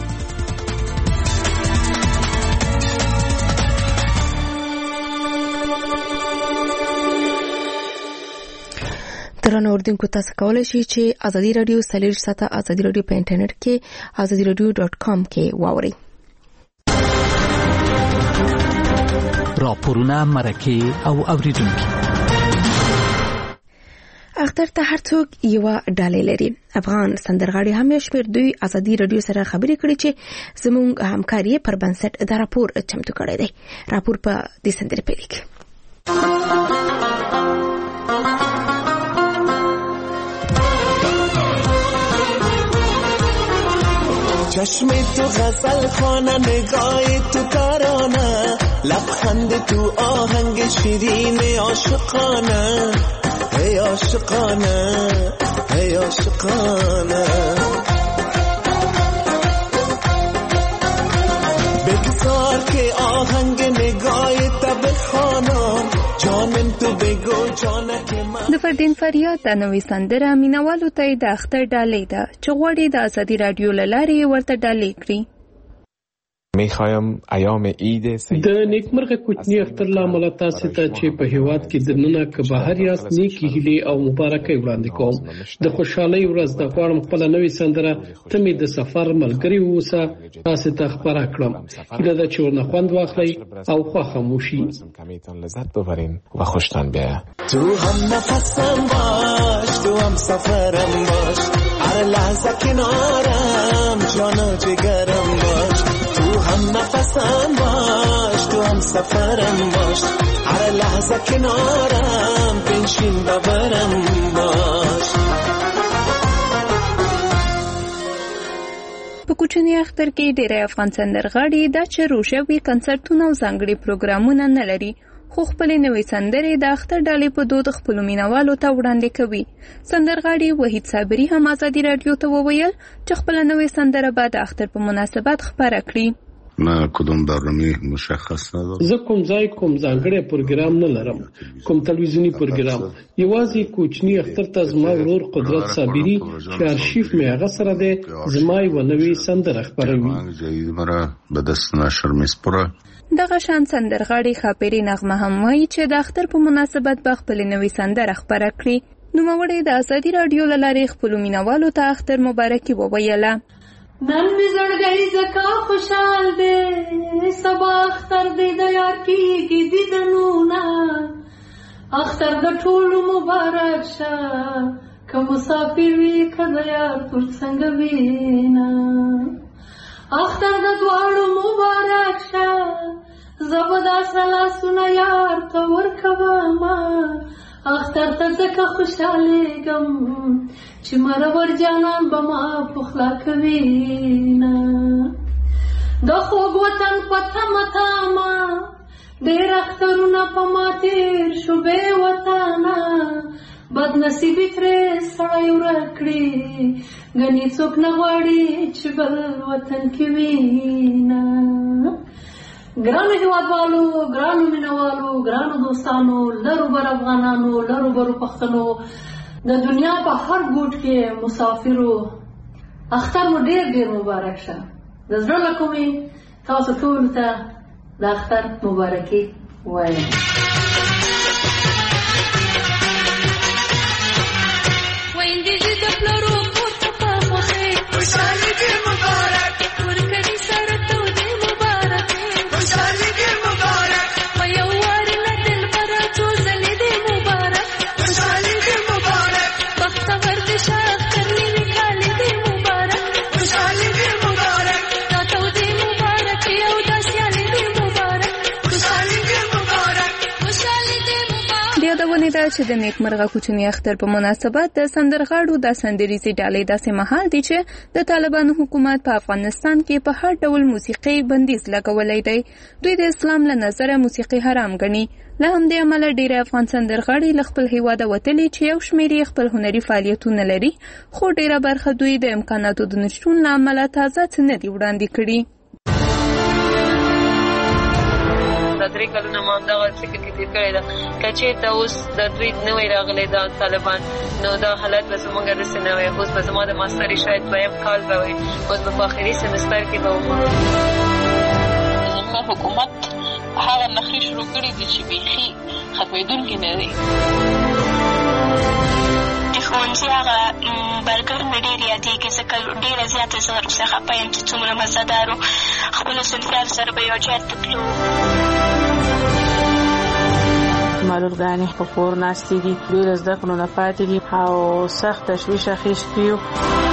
درنو اوردونکو تاسو کولای شئ چې ازادي رادیو سلیش ساته ازادي رادیو په انټرنیټ کې ازادي رادیو ډاټ کام کې واورئ. راپورونه، مرکه او اوریدونکو. اختر ته هر څوک یو ډالۍ لري. افغان سندرغاړي هم شمیر دوی ازادي رادیو سره خبرې کړې چې زموږ همکاري پر بنسټ دا راپور چمتو کړی دی. راپور په دې سندرې پیل کې. چشم تو غزل خوانه، نگاه تو ترانه، لبخند تو آهنگ شیرین عاشقانه، ای عاشقانه، ای عاشقانه. بگذار که آهنگ نگاه تا بخوانم، جانم تو بگو جانه که من. د فردین فریاد د نوې سندره مینوالو ته د اختر ډالۍ ده چې غواړي د ازادي رادیو له لارې ورته ډالۍ کړي. میخوایم ایام عید د نیکمرغه کوچنی اختر لامل تاسو ته چې په هیواد کې د نننه که بهر یاست نیکی هیلې او مبارکي وړاندې کوم. د خوشحالۍ ورځ د غواړم خپل نوې سندره ته می د سفر ملګری ووسه تاسو ته خبره کړم. هیله ده چې ورنه خوند واخلئ او خوښه مو شي. کمیتون لذت ببرین و خوشتان بیاید. تو هم نفسم باش، تو هم سفرم باش، هر لحظه کنارم، جان و جگرم باش. تو هم نفسم باش، تو هم سفرم باش، هر لحظه کنارم، بنشین ببرم باش. په کوچني اختر کې ډېری افغان سندرغاړي دا چې روژه وي کنسرتونه او ځانګړي پروګرامونه نه لري، خو خپل نوې سندرې د اختر ډالۍ په دود خپل مینوالو ته وړاندې کوي. سندرغاړي وحید صابری هم ازادي رادیو ته وویل چې خپل نوې سندره به د اختر په مناسبت خبره کړي. نه کوم برنامه مشخص نه ده. زه کوم ځای کوم ځانګړی پروګرام نه لرم، کوم تلویزیونی پروګرام. یوازې کوچنی اختر ته زما ورور قدرت صابری چې ارشیف مې هغه سره ده زما یو نوې سندره خبروي. دغه شان سندرغاړي خاپيري نغمه هم وایي چې د اختر په مناسبت به خپل نوې سندره خبره کړي. نوموړی د ازادي رادیو له لارې خپل مینوالو ته اختر مبارکي وویله. نن می زړګی زکا خوشحال دی، سبا اختر دی د یار کیږي دیدنونه، اختر د ټولو مبارک شه، که مسافر وي که د یار تر څنګ وینا، اختر د دواړو مبارک شه، زه به دا سره لاسونه یار ته ورکومه، اختر ته ځکه خوشحالېږم چې مرور جانان به ما پخلا کوینه، د خوږ وطن په تمه تمه ډېر اخترونه په ما تېر شو بې وطنه، بدنصیبي ترې سړی ورک کړي، ګنې څوک نه غواړي چې بل وطن کې وینه. ګرانو هیوادوالو، ګرانو مینوالو، ګرانو دوستانو، لرو بر افغانانو، لرو برو پښتنو، د دنیا په هر ګوټ کې مسافرو، اختر مو ډېر ډېر مبارک شه. د زړه له کومې تاسو ټولو ته د اختر مبارکي وایم. ویندې چې د پلرو کور ته په خوښۍ خوشحالي دې مبارک، ورکړي سره تودې مبارکې خوشحالي دې مبارک، په یو وارې له دلبره څو ځلې دې مبارک خوشحالي دې مبارک، بختور دې شه اختر نوي کالې دې مبارک خوشحالي دې مبارک، دا تودې مبارکې او دا سیالې دې مبارک خوشحالي دې مبارک خوشحالي دې مبارک. یادونه ده چې د نیکمرغه کوچني اختر په مناسبت د سندرغاړو د سندریزي ډالۍ داسې مهال دی چې د طالبانو حکومت په افغانستان کې په هر ډول موسیقي بندیز لګولی دی. دوی د اسلام له نظره موسیقي حرام ګڼي. له همدې امله ډېر افغان سندرغاړي له خپل هیواده وتلي چې یو شمېر یې خپل هنري فعالیتونه لري، خو ډېره برخه دوی د امکاناتو د نشتون له امله تازه څه نه دي وړاندې کړي. دا درې کلونه ما همدغه فکر کې تېر کړی ده، که چېرته اوس د دوی نوی راغلی دا طالبان، نو دا حالت به زموږ داسې نه وی. اوس به زما د ماستري شاید دویم کال به وي، اوس به په آخري سمستر کې به وم. زموږ حکومت هغه نښې شروع کړي دي چې بیخي ختمېدونکي نه دي. د ښوونځي هغه برګر مې ډېر یادېږي، ځکه ډېره زیاته زه ورپسې خفه یم چې څومره مزهدار و. خپلو صنفیانو سره به یو ځای ته تلو. زما لورګانې په کور ناستې دي، دوی له زده کړو نه پاتې دي او سخت تشویش اخیستي یو.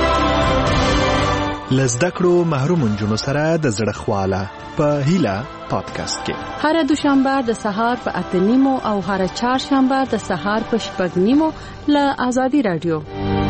له زده کړو محروم نجونو سره د زړه خواله په هیله پادکاسټ کې هر دوشنبه د سهار په اته نیمو او هر چهارشنبه د سهار په شپږ نیمو له ازادي رادیو.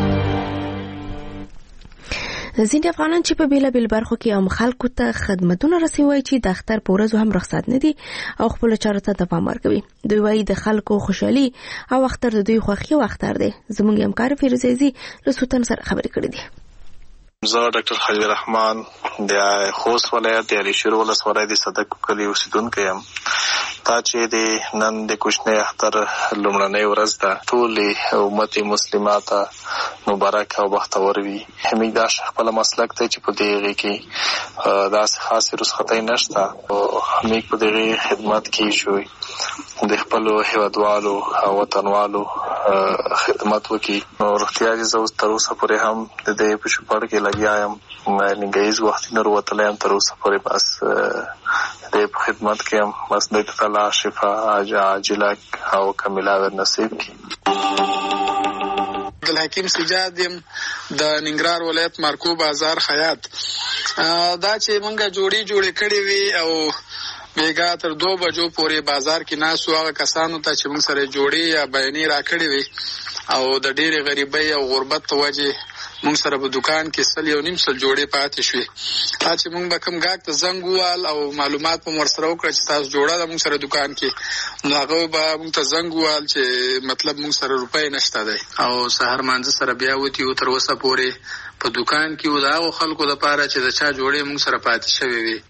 ځینې افغانان چې په بیلابیل برخو کې عام خلکو ته خدمتونه رسوي چې د اختر په ورځو هم رخصت نه دي او خپل چارو ته دوام ورکوي. دوی وايي د خلکو خوشحالي او اختر د دوی خوښي او اختر دی. زموږ همکار فیروز عزیزي له سلطان سره خبرې کړې دي. زه ډاکټر خلیل الرحمن د خوست ولایت د علي شیر ولسوالۍ د صدق کلي اوسیدونکی یم. دا چې د نن د کوچنی اختر لومړنۍ ورځ ده، ټولې امت مسلمه ته مبارک او بختور وي. همېږ دا خپل مسلک دی چې په دې هغې کې داسې خاصې رخصتۍ نشته او همېږ په دغې خدمت کې شوي د خپلو هیوادوالو او وطنوالو خدمت وکړي. نو روغتیا دې زه اوس تر اوسه پورې هم د دې په شپړ کې لګیا یم، نیمګړیز وختي نه وتلی یم، تر اوسه پورې بس د په خدمت کې یم. بس د تعالی شفا عاجله او کامله نصیب کړي. عبدالحکیم سجاد یم د ننګرهار ولایت مارکو بازار خیاط. دا چې مونږه جوړې جوړې کړې وي او بیګا تر دو بجو پورې بازار کې ناسو هغه کسانو ته چې موږ سره جوړې یا بیانې راکړې وي او د ډېرې غریبۍ او غربت په وجې موږ سره په دکان کې سل یو نیم سل جوړې پاتې شوې. دا چې موږ به کوم ګاګ ته زنګ ووال او معلومات په ورسره وکړه چې تاسو جوړه ده موږ سره دکان کې، نو هغه به موږ ته زنګ ووال چې مطلب موږ سره روپۍ نشته دی او سهار مانځه سره بیا وتی او تر اوسه پورې په دکان کې و دا خلکو لپاره چې د چا جوړې موږ سره پاتې شوې وي.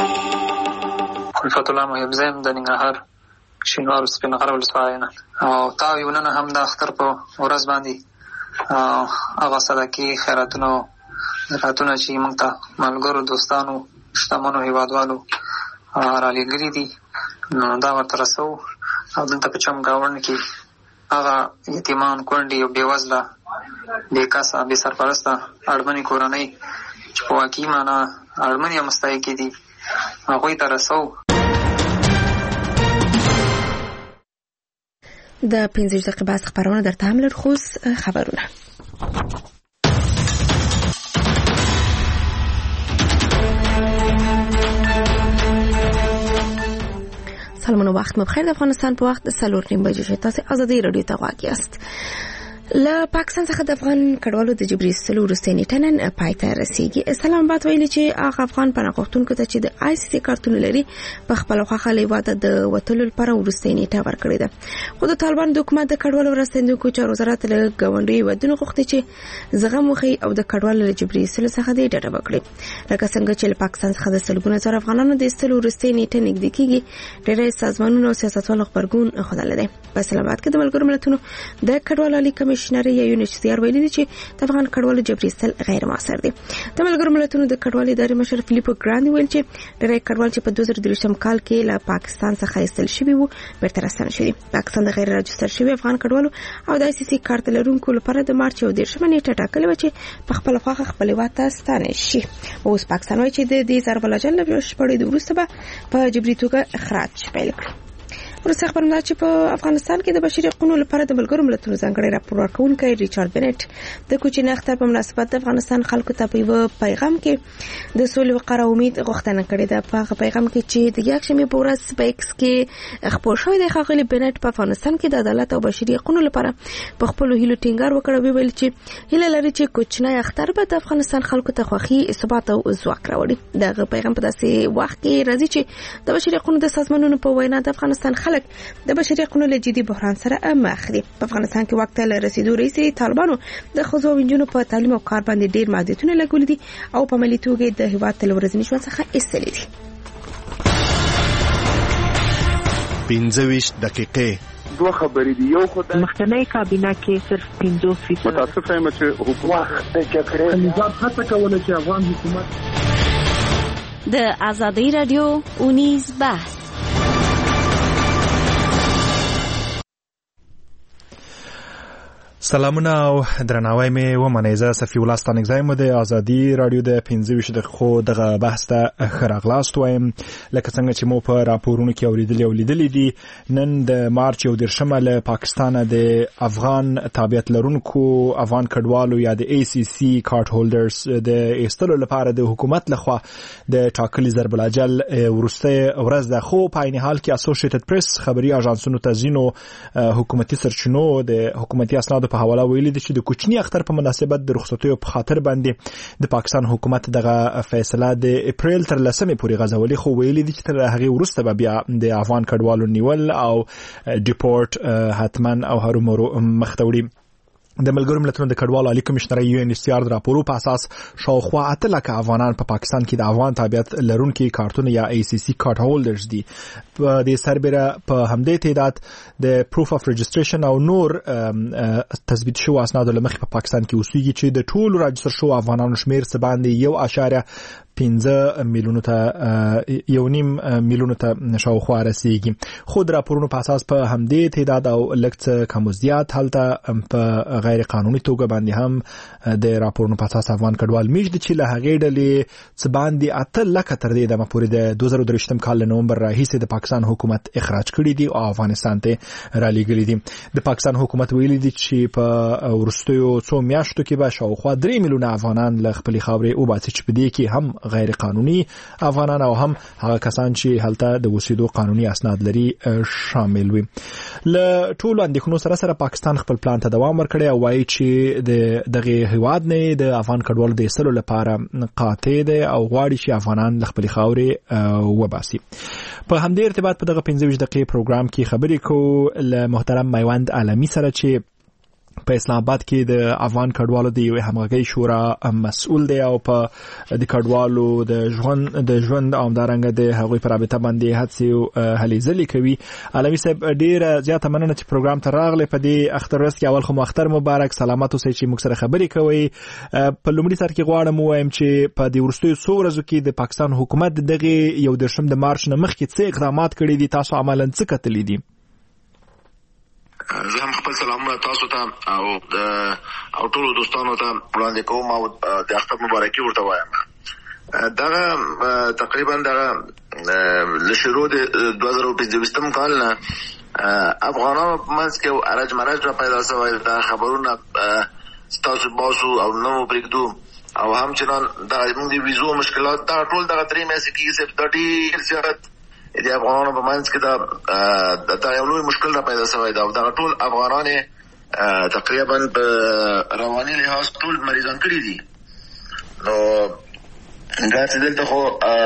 الفت الله محب زم د ننګرهار شینوار سپینغره ولسوالۍ نه او تا یو نن هم د اختر په ورځ باندې هغه صدقې خیراتونه راتونه چې موږ ته ملګرو دوستانو شتمنو هیوادوالو را لېږلي دي نو دا ورته رسو او دلته په چم ګاونډ کې هغه یتیمان کونډې او بېوزله بېکسه بې سرپرسته اړمنې کورنۍ چې په واقعي معنا اړمنې او مستحقې دي هغوی ته رسو. د پنځه دقیقې بعد خبرونه درته هم لرو. خو خبرونه سلامونه، وخت مو بخیر. د افغانستان په وخت د څلور نیم بجې شوې. تاسو ازادي رادیو ته غواړئ یاست. له پاکستان څخه د افغان کډوالو د جبري ایستلو وروستۍ نیټه نن پای ته رسیږي. اسلام آباد ویلي چې هغه افغان پناه غوښتونکو ته چې د آی سی سی کارتونه لري په خپله خوښه له هېواده د وتلو لپاره وروستۍ نیټه ورکړې ده. خو د طالبان د حکومت د کډوالو راستنیدونکو چارو وزارت له ګاونډیو هېوادونو غوښتي چې زغم وښیي او د کډوالو له جبري ایستلو څخه دې ډډه وکړي. لکه څنګه چې له پاکستان څخه د سلګونه زره افغانانو د ایستلو وروستۍ نیټه نږدې کېږي، ډېری سازمانونو او سیاستوالو غبرګون ښودلی دی. په اسلام آباد کې د ملګرو ملتونو د کډوالو عالي کمیشنري یا یونیسیار ویلي دي چې د افغان کډوالو جبري ایستل غیر مؤثر دي. د ملګرو ملتونو د کډوالو ادارې مشر فلیپو ګراندي ویل چې ډېری کډوال چې په دوه زره درویشتم کال کې له پاکستان څخه ایستل شوي وو بیرته راستانه شوي. پاکستان د غیر راجستر شوي افغان کډوالو او د آی سی سی کارت لرونکو لپاره د مارچ یو دېرشمه نیټه ټاکلې وه چې په خپله خوښه خپل هېواد ته ستانه شي. اوس پاکستان وایي چې د دې ضرب العجل له شپړې وروسته به په جبري توګه اخراج پیل کړي. وروسته خبرونه چې په افغانستان کې د بشري حقوقو لپاره د ملګرو ملتونو ځانګړی راپور ورکوونکی ریچارډ بنټ د کوچني اختر په مناسبت د افغانستان خلکو ته په یوه پیغام کې د سولې، وقار او امید غوښتنه کړې ده. په هغه پیغام کې چې د یکشنبې په ورځ په ایکس کې خپور شوی دی، ښاغلي بنټ په افغانستان کې د عدالت او بشري حقوقو لپاره په خپلو هیلو ټینګار وکړ او ویل چې هیله لري چې کوچنی اختر به د افغانستان خلکو ته خوښي، ثبات او ځواک راوړي. دغه پیغام په داسې وخت کې راځي چې د بشري حقوقو د سازمانونو په وینا د افغانستان خلک د بشري حقوقو له جدي بحران سره مخ دي. په افغانستان کې وخت له رسیدو رئیس طالبانو د ښځو او نجونو په تعلیم او کار باندې ډېر محدودیتونه لګولي دي او په عملي توګه د هېواد له ورځني ژوند څخه ایستلي دي. پنځه ویشت دقیقې دوه خبرې دي. یو خو د مخکنی کابینه کې صرف پنځوس فیصد متاسفه یم چې حکومت د جګړې نظام هڅه کوله چې افغان حکومت د ازادي رادیو اونیز بحث. سلامونه او درناوی مې ومنئ. زه صفي الله ستانکزی مو د ازادي رادیو د پنځه ویشت دقیقو دغه بحث ته ښه راغلاست وایم. لکه څنګه چې مو په راپورونو کې اورېدلي او لیدلي دي، نن د مارچ یو دېرشمه له پاکستانه د افغان تابعیت لرونکو افغان کډوالو یا د ای سی سی کارت هولډرز د ایستلو لپاره د حکومت لخوا د ټاکلي ضرب العجل وروستۍ ورځ ده. خو په عین حال کې اسوسییټډ پریس خبري اژانسونو ته ځینو حکومتي سرچینو د حکومتي اسنادو په حواله ویلي دي چې د کوچني اختر په مناسبت د رخصتیو په خاطر باندې د پاکستان حکومت دغه فیصله د اپریل تر لسمې پورې غځولې. خو ویلي دي چې تر هغې وروسته به بیا د افغان کډوالو نیول او ډیپورټ حتما او هرومرو مخ ته وړي. د ملګرو ملتونو د کډوالو عالي کمیشنري یو ان ایچ سی آر د راپورو په اساس شاوخوا اته لکه افغانان په پاکستان کې د افغان تابعیت لرونکي کارتونه یا ای سی سی کارت هولډرز دي. په دې سربېره په همدې تعداد د پروف اف رجستریشن او نور تثبیت شو اسنادو له مخې په پاکستان کې اوسېږي چې د ټولو راجستر شو افغانانو شمیر څه باندې یو اشاریه پنځه میلیونو ته یو نیم میلیونو ته شاوخوا رسیږي. خو د راپورونو په اساس په همدې تعداد او لږ څه کم و زیات هلته په غیر قانوني توګه باندې هم د راپورونو په اساس افغان کډوال میږدي چې له هغې ډلې څه باندې اته لکه تر دې دمه پورې د دوه زره درویشتم کال له نومبر راهیسې د پاکستان حکومت اخراج کړي دي او افغانستان ته رالیږلي دي. د پاکستان حکومت ویلي دي چې په وروستیو څو میاشتو کې به شاوخوا درې میلیونه افغانان له خپلې خاورې وباسي چې په دې کې هم غیر قانوني افغانان او هم هغه کسان چې هلته د اوسېدو قانوني اسناد لري شامل وي. له ټولو اندېښنو سره سره پاکستان خپل پلان ته دوام ورکړی او وایي چې د دغه هیواد نه د افغان کډوالو د ایستلو لپاره قاطع دی او غواړي چې افغانان له خپلې خاورې وباسي. په همدې ارتباط په دغه پنځه ویشت دقیقې پروګرام کې خبرې کوو له محترم میوند عالمي سره چې په اسلام آباد کې د افغان کډوالو د یوې همغږۍ شورا مسؤل دی او په د کډوالو د ژوند د ژوند او همدارنګه د هغوی په رابطه باندې هڅې هلې ځلې کوي. عالمي صاحب ډېره زیاته مننه چې پروګرام ته راغلی. په دې اختر ورځ کې اول خو مو اختر مبارک، سلامت اوسئ چې موږ سره خبرې کوئ. په لومړي سر کې غواړم ووایم چې په دې وروستیو څو ورځو کې د پاکستان حکومت د دغې یو دېرشم د مارچ نه مخکې څه اقدامات کړي دي، تاسو عملاً څه کتلي دي؟ زه هم خپل سلامونه تاسو ته او او ټولو دوستانو ته وړاندې کوم او د اختر مبارکي ورته وایم. دغه تقریبا دغه له شروع د دوه زره پنځه کال نه افغانانو په منځ کې ارج مرج را پیدا شوی. دا خبرونه ستاسو باسو او نو پرېږدو او همچنان د موږ د ویزو مشکلات دا ټول دغه درې میاشتې کې صرف ډېر زیات د افغانانو په منځ کې دا دا یو لوی مشکل را پیدا شوی دی او دا ټول افغانان تقریبا په رواني لحاظ ټول مریضان کړي دي. نو دا چې دلته خو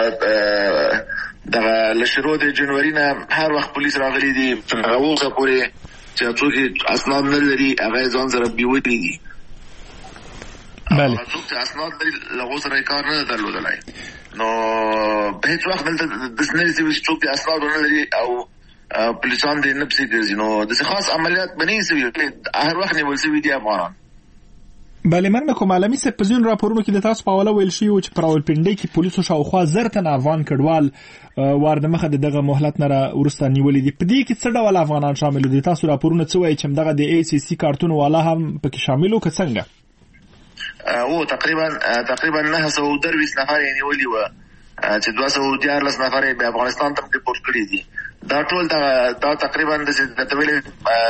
دغه له شروع د جنوري نه هر وخت پولیس راغلي دي تر هغه وخته پورې چې څوک اسناد نه لري هغه ځان سره بیولي دي. بله څوک چې اسناد لري له هغو سره کار نه درلودلی. نو په هیڅ وخت دلته داسې نه دي چې څوک اسناد ونه لري او پولیسان دې نه پسې ګرځي. نو داسې خاص عملیات به نه وي سوي، هر وخت نیول سوي دي افغانان. بله مننه کوم. عالمي صاحب په ځینو راپورونو کې د تاسو په حواله ویل شوي وو چې په راولپنډۍ کې پولیسو شاوخوا زر تنه افغان کډوال وار د مخه د دغه مهلت نه وروسته نیولي دي. په دې کې څه ډول افغانان شامل دي؟ تاسو راپورونه څه وایي چې همدغه د ای سی سی کارتونو والا هم پکې شامل وو که څنګه؟ او تقریبا تقریبا نه سوه درویشت نفر یې نیولي وه چې دوه سوه دیارلس نفر یې افغانستان ته ریپورټ کړي دي. دا ټول دا تقریبا درته ویلې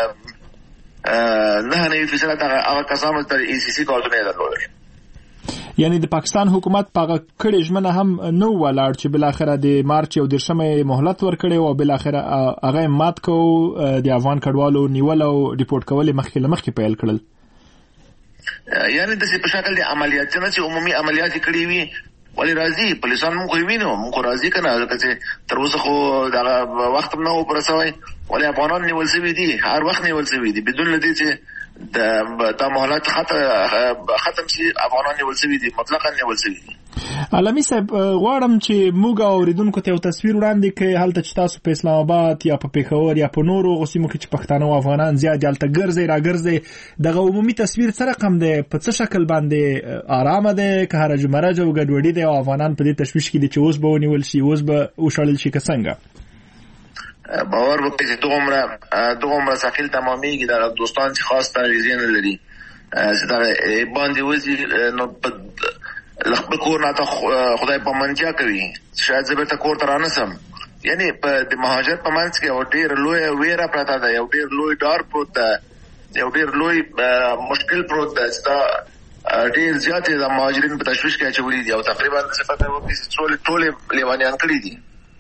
نه نوي فیصده هغه کسانو ته ای سی سی کارتونه یې درلودل. یعنی د پاکستان حکومت په هغه کړې ژمنه هم نه ولاړ چې بالاخره د مارچ یو دېرشمه مهلت ورکړی او بالاخره هغه مات کو د افغان کډوالو نیول او ریپورټ کول یې مخکې له مخکې پیل کړل. یعنی داسې په شکل د عملیات نه چې عمومي عملیات یې کړي وي ولې راځي پولیسان موږ یې وینو موږ راځي که نه ځکه چې تر اوسه خو دغه وخت هم نه و پوره شوی ولې افغانان نیول شوي دي هر وخت نیول شوي دي بدون له دې چې دا مهلت ختم شي افغانان نیول شوي دي مطلقا نیول شوي دي. عالمي صاحب غواړم چې موږ اوریدونکو ته یو تصویر وړاندې کړئ هلته چې تاسو په اسلام آباد یا په پېښور یا په نورو هغو سیمو کې چې پښتانه او افغانان زیات دي هلته ګرځئ راګرځئ دغه عمومي تصویر څه رقم دی؟ په څه شکل باندې آرامه دی که هرج مرج او ګډوډي دی او افغانان په دې تشویش کې دي چې اوس به ونیول شي اوس به وشړل شي که څنګه؟ باور وکړئ چې دومره دومره ثقیل تمامیږي دغه دوستان چې خاص تعویضې نه لري چې دغه باندې وځي نو له خپل کور نه ته خدای پامانتیا کوي شاید زه بیرته کور ته رانسم. یعنی په د مهاجرت په منځ کې یو ډېر لویه ویره پرته ده یو ډېر لوی ډار پروت ده یو ډېر لوی مشکل پروت ده چې دا ډېر زیات د مهاجرین په تشویش کې اچولي دي او تقریبا داسې فکر وکړي چې ټولې لیونیان کړي دي.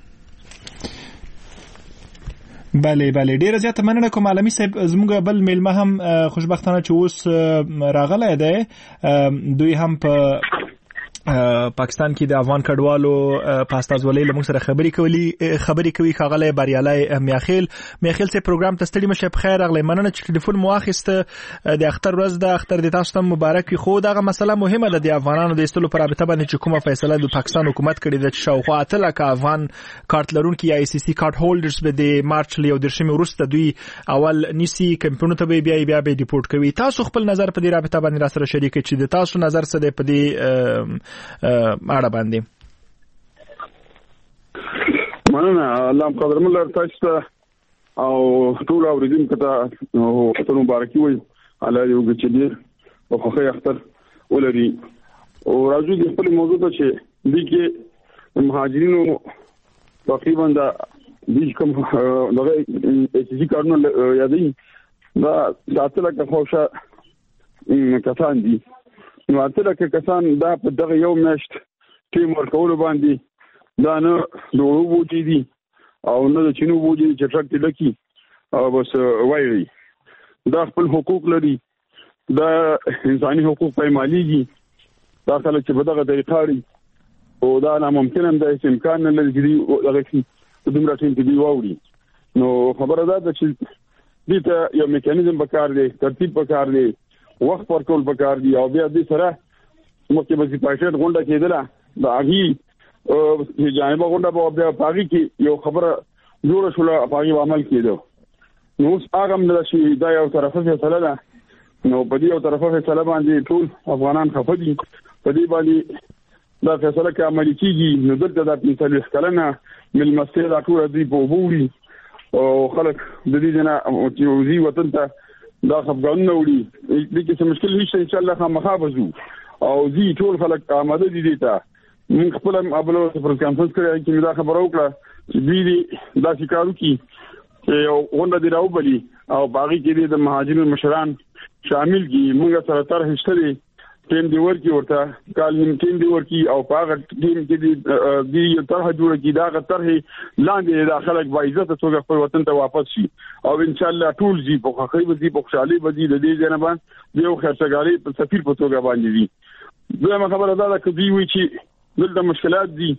بله بله ډیره زیاته مننه کوم. عالمي صاحب زموږ بل میلمه هم خوشبختانه چې اوس راغلی دی دوی هم په پاکستان کې د افغان کډوالو په استازولۍ له موږ سره خبرې کوي خبرې کوي ښاغلی بریالی میاخیل. میاخیل صاحب پروګرام ته ستړي مشه، په خیر راغلی. مننه چې ټلیفون مو واخیسته. د اختر ورځ د اختر د تاسو ته مبارک وي. خو دغه مسله مهمه ده د افغانانو د ایستلو په رابطه باندې چې کومه فیصله د پاکستان حکومت کړې ده چې شاوخوا اته لکه افغان کارت لرونکي یا ای سی سی کارت هولډرز به د مارچ له یو دېرشمې وروسته دوی اول نیسي کمپونو ته به بیا بیا به ریپورټ کوي. تاسو خپل نظر په دې رابطه باندې راسره شریک کړئ چې د تاسو نظر څه دی په دې اړه باندې؟ مننه. الله قدرمن لر تاسو ته او ټول اوریدونکو ته ته مبارکي وي. الله یو ګچدي او خو اختر ولري او راځو د خپل موضوع ته چې د کې مهاجرینو تقریبا دا د کوم دغه چې کارونه یادې دا ساتل کې خوښه کسان دي نو اتل کې کسان دا په دغه یو میاشت ټیم ورکول باندې دا نه د اوبو بوجي دي او نه د چینو بوجي چې ټرک دې لکی او بس وایي دا خپل حقوق لري دا انساني حقوق پایماليږي دا خلک چې په دغه طریقه لري او دا ناممکن هم د امکان نه لري چې دغه څه دومره ټیم کې دی ووري نو خبره ده چې دې ته یو میکانیزم پکار دی ترتیب پکار دی وخت ورکول پکار دی او بیا دې سره مکه به پایښت غونډه کېدله دا هغه چې جانبه غونډه په بیا پاږي کې یو خبره جوړه شوله پاږي عمل کېدو نو اوس هغه نه شي دا یو طرفه فیصله ده نو په دې یو طرفه فیصله باندې ټول افغانان خفه دي په دې باندې دا فیصله کې عملي کیږي نو دلته د پنځه کلنه ملمستې دا ټول دی په وبوري او خلک د دې نه چې وزي وطن ته دا خپګان نه وړي دې کې څه مشکل نشته ان شاء الله خامخا بزو او زی ټول خلک آماده دي دي ته من خپل ابلو پر کانفرنس کې چې دا خبره وکړه چې دې دا شکارو کې یو غونډه دی راوبلی او باغی کې د مهاجرینو مشران شامل کی موږ سره تر هشتري ټیم دی ورکی ورته کالین ټیم دی ورکی او هغه ټیم کې دی یو طرح جوړ کی دا طرح لاندې د خلک با عزت څنګه خپل وطن ته واپس شي او ان شاء الله ټول زی په خخې وزي په خوشحالي وزي د دې جنبان دیو خرڅګاری په سفیر په توګه باندې دي دغه خبره ده چې دی وی چې دلته مشکلات دي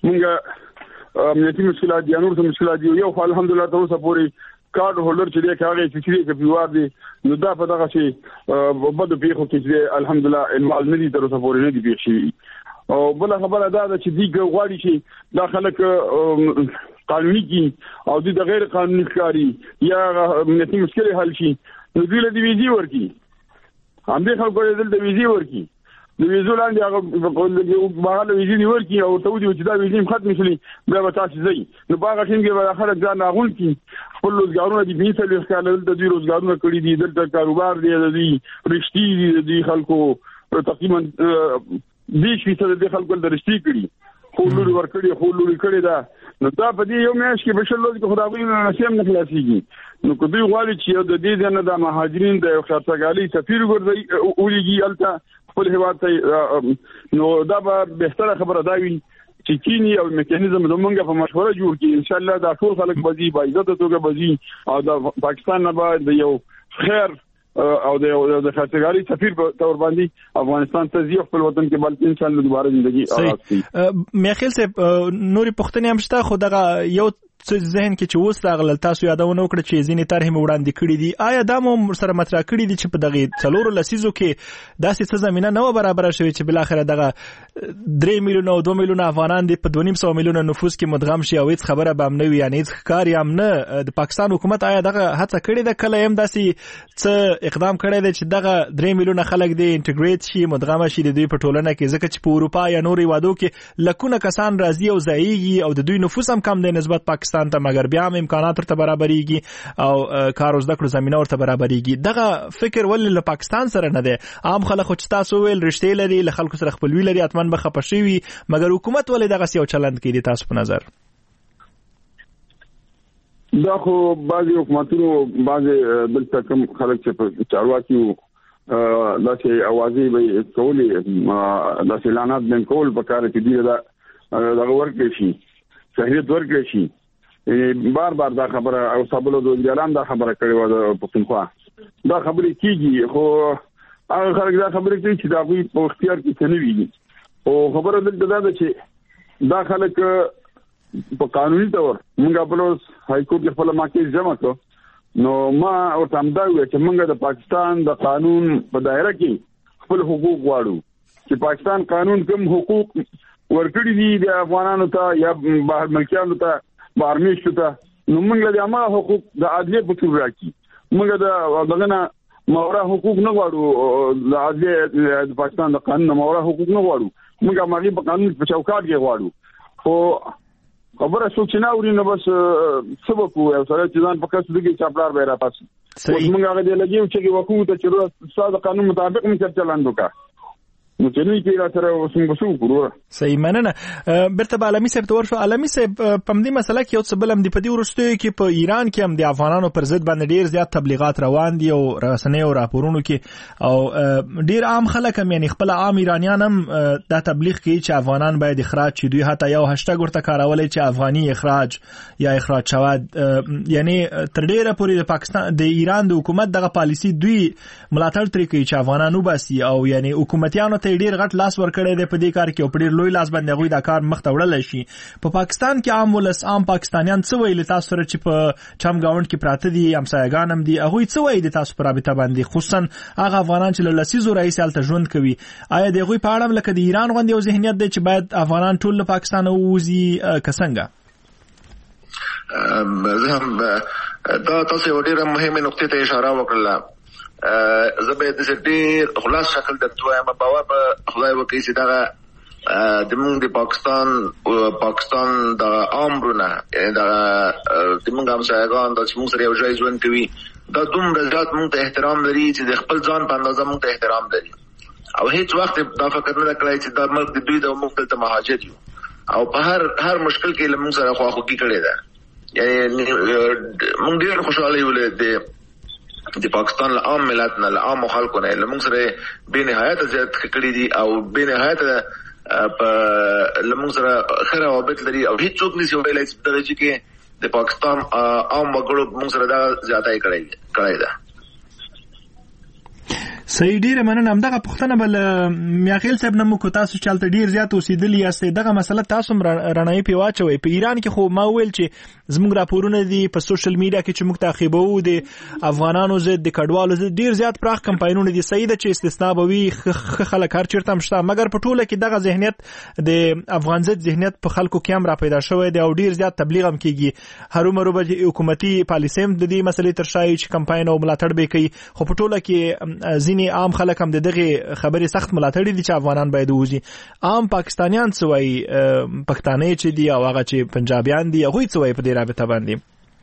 موږ امنیتي مشکلات دي نور څه مشکلات دي یو الحمدلله تر اوسه پورې کارت هولډر چې دی کاغذ چې دی کې پیوار دي نو دا په دغه شي په بده پیخو کې چې الحمدلله انمال نه دي تر اوسه پورې نه دي پیښ شي او بل خبره دا ده چې دی غواړي چې دا خلک قانوني کی او د غیر قانوني ښکاری یا امنیتي مشکل حل شي نو دوی له ویزي ورکی هم دې خلکو له د ویزي ورکی د ویزو لاندې هغه په باغله ویزي دی ورکی او ته ودی چې دا ویزي ختم شي بیا به تاسو ځئ نو باغ ټیم کې به خلک ځان اغول کی خپل روزګارونه دي په څه لږ کال د دوی روزګارونه کړی دي دلته کاروبار دی د دې رښتې دي د خلکو تقریبا بیش فیصد د خلکو د رښتې کړی خو لوري ور کړی خو لوري کړی دا نو دا په دې یو میاش کې بشل لوز کې خدای نه نسیم نه خلاصيږي نو کوي غواړي چې د دې ځنه د مهاجرین د خرڅګالي سفیر ګرځي اوليږي الته خپل هیواد ته نو دا به بهتره خبره دا وي چې چینی او میکانیزم زمونږ په مشوره جوړ کړي ان شاء الله دا ټول خلک بزي با عزت توګه بزي او د پاکستان نه به یو خیر او د د خاطرګاری سفیر په تور باندې افغانستان ته ځي خپل وطن کې بلکې ان شاء الله دوباره ژوندۍ آغاز کړي مې خیال سه نوري پښتنې هم شته خو دغه یو ذهن کې چې اوس راغلل تاسو یادونه وکړه چې ځینې طرحې وړاندې کړې دي آیا دا مو سره مطرح کړی دي چې په دغه څلورو لسیزو کې داسې څه زمينه نه برابر شوي چې بل اخر دغه درې میلیون او دوه میلیون افغانان دي په دوه نیم سوه میلیون نفوس کې مدغم شي او هیڅ خبره به هم نه وي یعنی هیڅ ښکار هم نه د پاکستان حکومت آیا دغه هڅه کړې ده کله هم داسې څه اقدام کړی دی چې دغه درې میلیون خلک دي انټیګریټ شي مدغم شي د دوی په ټولنه کې ځکه چې په اروپا یا نورو هیوادو کې لکونه کسان راځي او ځایږي او د دوی نفوس هم کم دی نسبت پاکستان ته مګر بیا هم امکانات ورته برابرېږي او کار زده کړو زمينه ورته برابرېږي دغه فکر ولې له پاکستان سره نه دی عام خلک خو تاسو ویل رښتې لري له خلکو سره خپلوي لري اتمن به خپه شي مګر حکومت ولې دغه یو چلند کوي تاسو په نظر دا خو بعضي حکومتونو بعضي دلته کوم خلک چې په چارواکي دا چې اوازې به کولې دا اعلانات بن کول په کار کې دی دا دا ورکړي شي شهرت ورکړي شي بار بار دا خبره او صابلو د جلان دا خبره کړې و د پښتونخوا دا خبره کیږي خو هغه خلک دا خبره کوي چې دا غوي په اختیار کې څه نه ویږي او خبره دلته دا ده چې دا خلک په قانوني تور موږ په لوس هاي کورټ کې خپل ماکې جمع کړو نو ما او تم دا وی چې موږ د پاکستان د قانون په دایره کې خپل حقوق غواړو چې پاکستان قانون کوم حقوق ورکړي دي د افغانانو ته یا بهر ملکیانو ته بهر میشته ته نو موږ له ما حقوق د عدالت په تور راکې موږ د دغه مورا حقوق نه غواړو د عدالت د پاکستان د قانون مورا حقوق نه غواړو موږ هغه په قانون په چوکاټ کې غواړو خو خبره څو چې ناوري نه بس سبق وو او سره چې ځان په کس دغه چاپلار به را پاسي موږ هغه دی لګیو چې وکړو ته چې ساده قانون مطابق موږ چلند وکړو نو چې نه کې را سره وسم بسو کړو. صحیح مننه. برته به عالمي صاحب تور شو. عالمي صاحب په دې مسله کې یو څه بل هم دی، په دې ورستیو کې په ایران کې هم د افغانانو پر ضد باندې ډیر زیات تبلیغات روان دي او رسنۍ او راپورونو کې، او ډیر عام خلک هم یعنی خپل عام ایرانیان هم دا تبلیغ کوي چې افغانان باید اخراج شي. دوی حتی یو هشتګ ورته کارولای چې افغاني اخراج یا اخراج شواد، یعنی تر ډیره پورې د پاکستان د ایران د حکومت دغه پالیسی دوی ملاتړ ترې کوي چې افغانانو باسي، او یعنی حکومتیانو ته ډیر غټ لاس ورکړی دی په دې کار کې او په ډیر لوی لاس باندې غوي دا کار مخ ته وړل شي. په پاکستان کې عام ولس عام پاکستانیان څه ویل تاسو سره چې په چم گاوند کې پراته دي همسایګان هم دي، هغه څه وایي د تاسو پر رابطه باندې، خصوصا هغه افغانان چې له لسیزو رئیس الته ژوند کوي؟ آیا د غوي په اړه لکه د ایران غوندي یو ذهنیت دی چې باید افغانان ټول له پاکستان ووزي کسنګه؟ زه هم دا تاسو ډیره مهمه نقطه ته اشاره وکړه. زبې د ډېر خلاص شکل درته وایم، باور په خدای وکړي چې دا د موږ د پاکستان پاکستان د عامرونه د د موږ همسایګان د چې موږ سره یو ځای ژوند کوي دا دومره زیات موږ ته احترام لري چې د خپل ځان په اندازه موږ ته احترام لري، او هیڅ وخت دا فکر نه کړی چې دا ملک د دوی د موږ ته مهاجر یو، او په هر هر مشکل کې له موږ سره خواخوږي کړې ده. یعنی موږ ډېر خوشاله یو له د پاکستان له عام ملت نه له عام خلکو نه له موږ سره به نهایت زیات کړي دي، او به نهایت په له موږ سره ښه روابط لري، او هیڅوک نشي ویلی چې په درجه کې د پاکستان عام وګړو موږ سره دا زیاتای کړی کړی ده. صحیح، ډیره مننه. همدغه پوښتنه بل میاخیل صاحب نه مو کو، تاسو چالت ډیر زیات اوسېدلی یاستئ، دغه مسله تاسو رڼایي پې واچوئ. په ایران کې خو ما ویل چې زموږ راپورونه دي په سوشل میډیا کې چې موږ تعقیبوو د افغانانو ضد د کډوالو ضد ډیر زیات پراخ کمپاینونه دي. صحیح ده چې استثنا به وي، ښه خلک هر چېرته هم شته، مګر په ټوله کې دغه ذهنیت د افغان ضد ذهنیت په خلکو کې هم را پیدا شوی دی او ډیر زیات تبلیغ هم کېږي. هرومرو به حکومتي پالیسۍ هم د دې مسلې تر شا چې کمپاین او ملاتړ به کوي، خو په ټوله کې ځینې عام خلک هم د دغه خبرې سخت ملاتړي دي چې افغانان باید ووځي. عام پاکستانیان څه وایي، پښتانه چې دي او هغه چې پنجابیان دي، هغوی څه وایي په دې رابطه باندې؟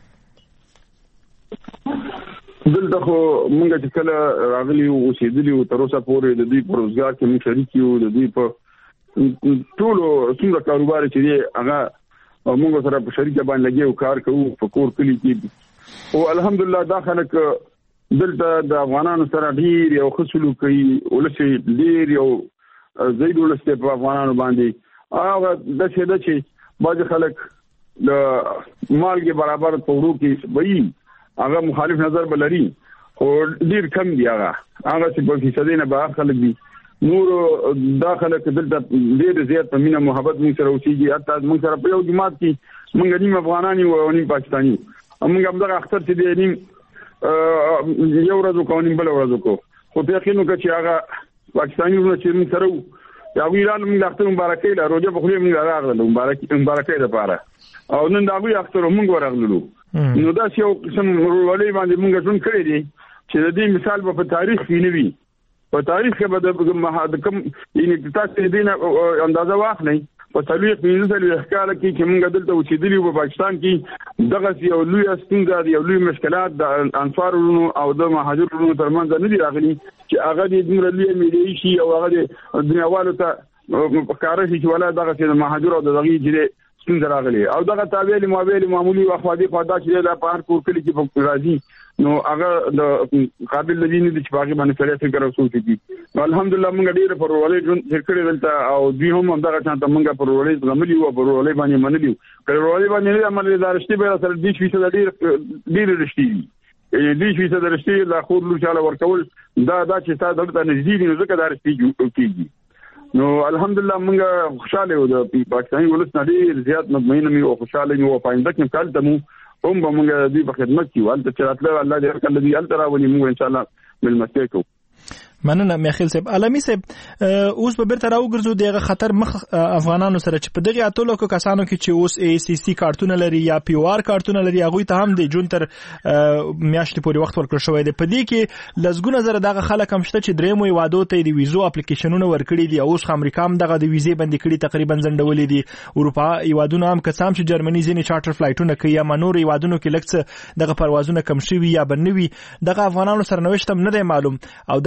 دلته خو موږ چې کله راغلي او اوسېدلي وو تر اوسه پورې د دوی په روزګار کې موږ شریک یو، د دوی په ټولو څومره کاروبار چې دی هغه موږ سره په شریکه باندې لګي او کار کوو په کور کلي کې، او الحمدلله دا خلک دلته د افغانانو سره ډیر یو ښه سلوک کوي، ولس ډیر یو زید ولس په افغانانو باندې هغه داسې ده چې بعضې خلک د مالګې برابر په وړو کې وایي، هغه مخالف نظر به لري، خو ډیر کم دي، هغه هغه چې په فیصدۍ نه بهر خلک دي. نور دا خلک دلته ډیر زیات په مینه محبت موږ سره اوسېږي، حتی موږ سره په یو جماعت کې موږ نیم افغانان یو او نیم پاکستاني یو، موږ همدغه اختر چې دی نیم یو ورځ وکړو نیم بل ورځ وکړو، خو په یقین وکړه چې هغه پاکستاني ورونه چې موږ سره وو د هغوی ایران موږ د اختر مبارکۍ له روژه په خولې موږ راغللو مبارکۍ دپاره، او نن د هغوی اختر موږ ورغللو. نو داسې یو قسم ورورولۍ باندې موږ ژوند کړی دی چې د دې مثال به په تاریخ کې نه وي، په تاریخ کې به د کوم یعنې تاسو د دې نه اندازه واخلئ په څلوېښت پنځه څلوېښت کاله کې چې موږ دلته اوسېدلي وو په پاکستان کې، دغسې یو لویه ستونزه یو لوی مشکلات د انصار ورونو او د مهاجر ورونو ترمنځ نه دي راغلي چې هغه دې دومره لویه میډیایي شي او هغه دې دنیاوالو ته ښکاره شي چې ولا دغسې د مهاجرو او د دغې چې ستونزه راغلې، او دغه تابع مابع معمولي خوا دې خوا دا چې دا په هر کور کلي کې راځي، نو هغه د قابل لدی نه دي چې باقي باندې سره فکر او سوچ دي. نو الحمدلله موږ ډېر په ورولۍ ژوند تېر کړی دلته، او دوی هم همدغه شانته موږ په ورولۍ زغملي وو او په ورولۍ باندې منلي وو. که ورولۍ باندې نه عمل دا رښتې به سره دېرش فیصده ډېر ډېرې رښتې دي، دېرش فیصده رښتې لا خور لور چاله ورکول دا دا چې ستا دلته نږدې دي نو ځکه دا رښتې کېږي. نو الحمدلله موږ خوشاله یو، د پاکستاني ولس نه ډېر زیات مطمئنه مې او خوشاله یو، او په آینده کې هم کالته مو هم به موږ دوی په خدمت کې وو، هلته چې راتله الله دې هر کله دوی هلته راولي، موږ انشاءالله مېلمستیا کوو. مننه میاخیل صاحب. علامي صاحب اوس به بیرته راوګرځو دغه خطر مخ افغانانو سره چې په دغه اتلو کو کسانو کې چې اوس ای سی سی کارتونه لري یا پی او آر کارتونه لري، هغه ته هم د جون تر میاشتې پورې وخت ورکړل شوی دی. په دې کې لزګونه زره دغه خلک هم شته چې درېمو هیوادو ته د ویزو اپلیکیشنونه ورکړي دي، اوس امریکا هم دغه د ویزې بندي کړي تقریبا ځنډولې دي، اروپا هیوادونه هم کسام چې جرمني ځینې چارټر فلایټونه کوي یا نور هیوادونو کې لکه دغه پروازونه کم شوي یا بنوي، دغه افغانانو سره نوښت هم نه دی معلوم، او د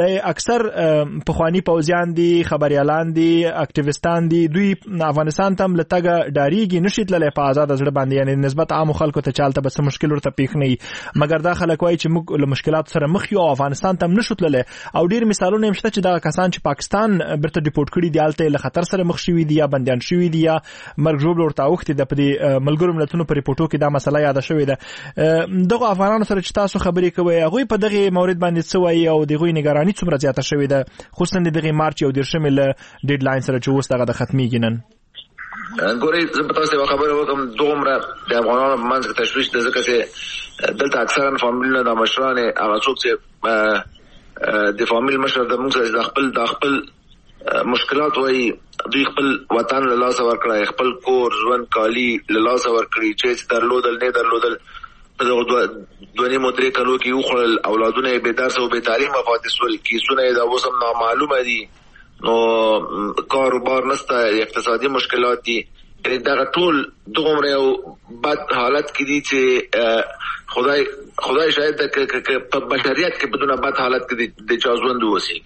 اکثر پخوانی پوځیان دي، خبريالان دي، اکټیویستان دي، دوی افغانستان ته لټګه ډاریږي نشي تللی په آزاد ځړ باندې، یعنی نسبت عام خلکو ته چالت بس مشکل ورته پیښ نه وي، مګر دا خلک وایي چې موږ له مشکلات سره مخ یو، افغانستان ته نشو تللی، او ډیر مثالونه هم شته چې دا کسان چې پاکستان برته ډیپورټ کړي دي الته له خطر سره مخ شوي دي یا بنديان شوي دي یا مرګ ژوبل ورته اوختي د په ملګرو ملتونو په ریپورتو کې دا مسله یاد شوې ده. دغه افغانانو سره چې تاسو خبرې کوي هغه په دغه مورید باندې څه وایي او دغه نگرانی څومره زیاته شوې ده، خصوصا دغه مارچ او د شمل ډیډ لاین سره چې اوس دغه د ختميږي نن؟ ګوري زه په تاسو خبره وکم دومره د افغانانو منځ کې تشويش د ځکه چې دلته اکثرا فامیلونه د مشرانه هغه څوک چې د فامیل مشر د موږ د خپل د خپل مشکلات وایي، دوی خپل وطن له لاسه ورکړی، خپل کور ژوند کالي له لاسه ورکړي، چې درلودل نه درلودل په دغه دوه نیمو درې کلو کې وخوړل، اولادونه یې بې درسه او بې تعلیمه پاتې شول، کیسونه یې د اوس هم نامعلومه دي، نو کاروبار نشته، اقتصادي مشکلات دي. یعنې دغه ټول دومره یو بد حالت کې دي چې خدای خدای شاید په بشریت کې په دونه بد حالت کې د چا ژوند ووسي.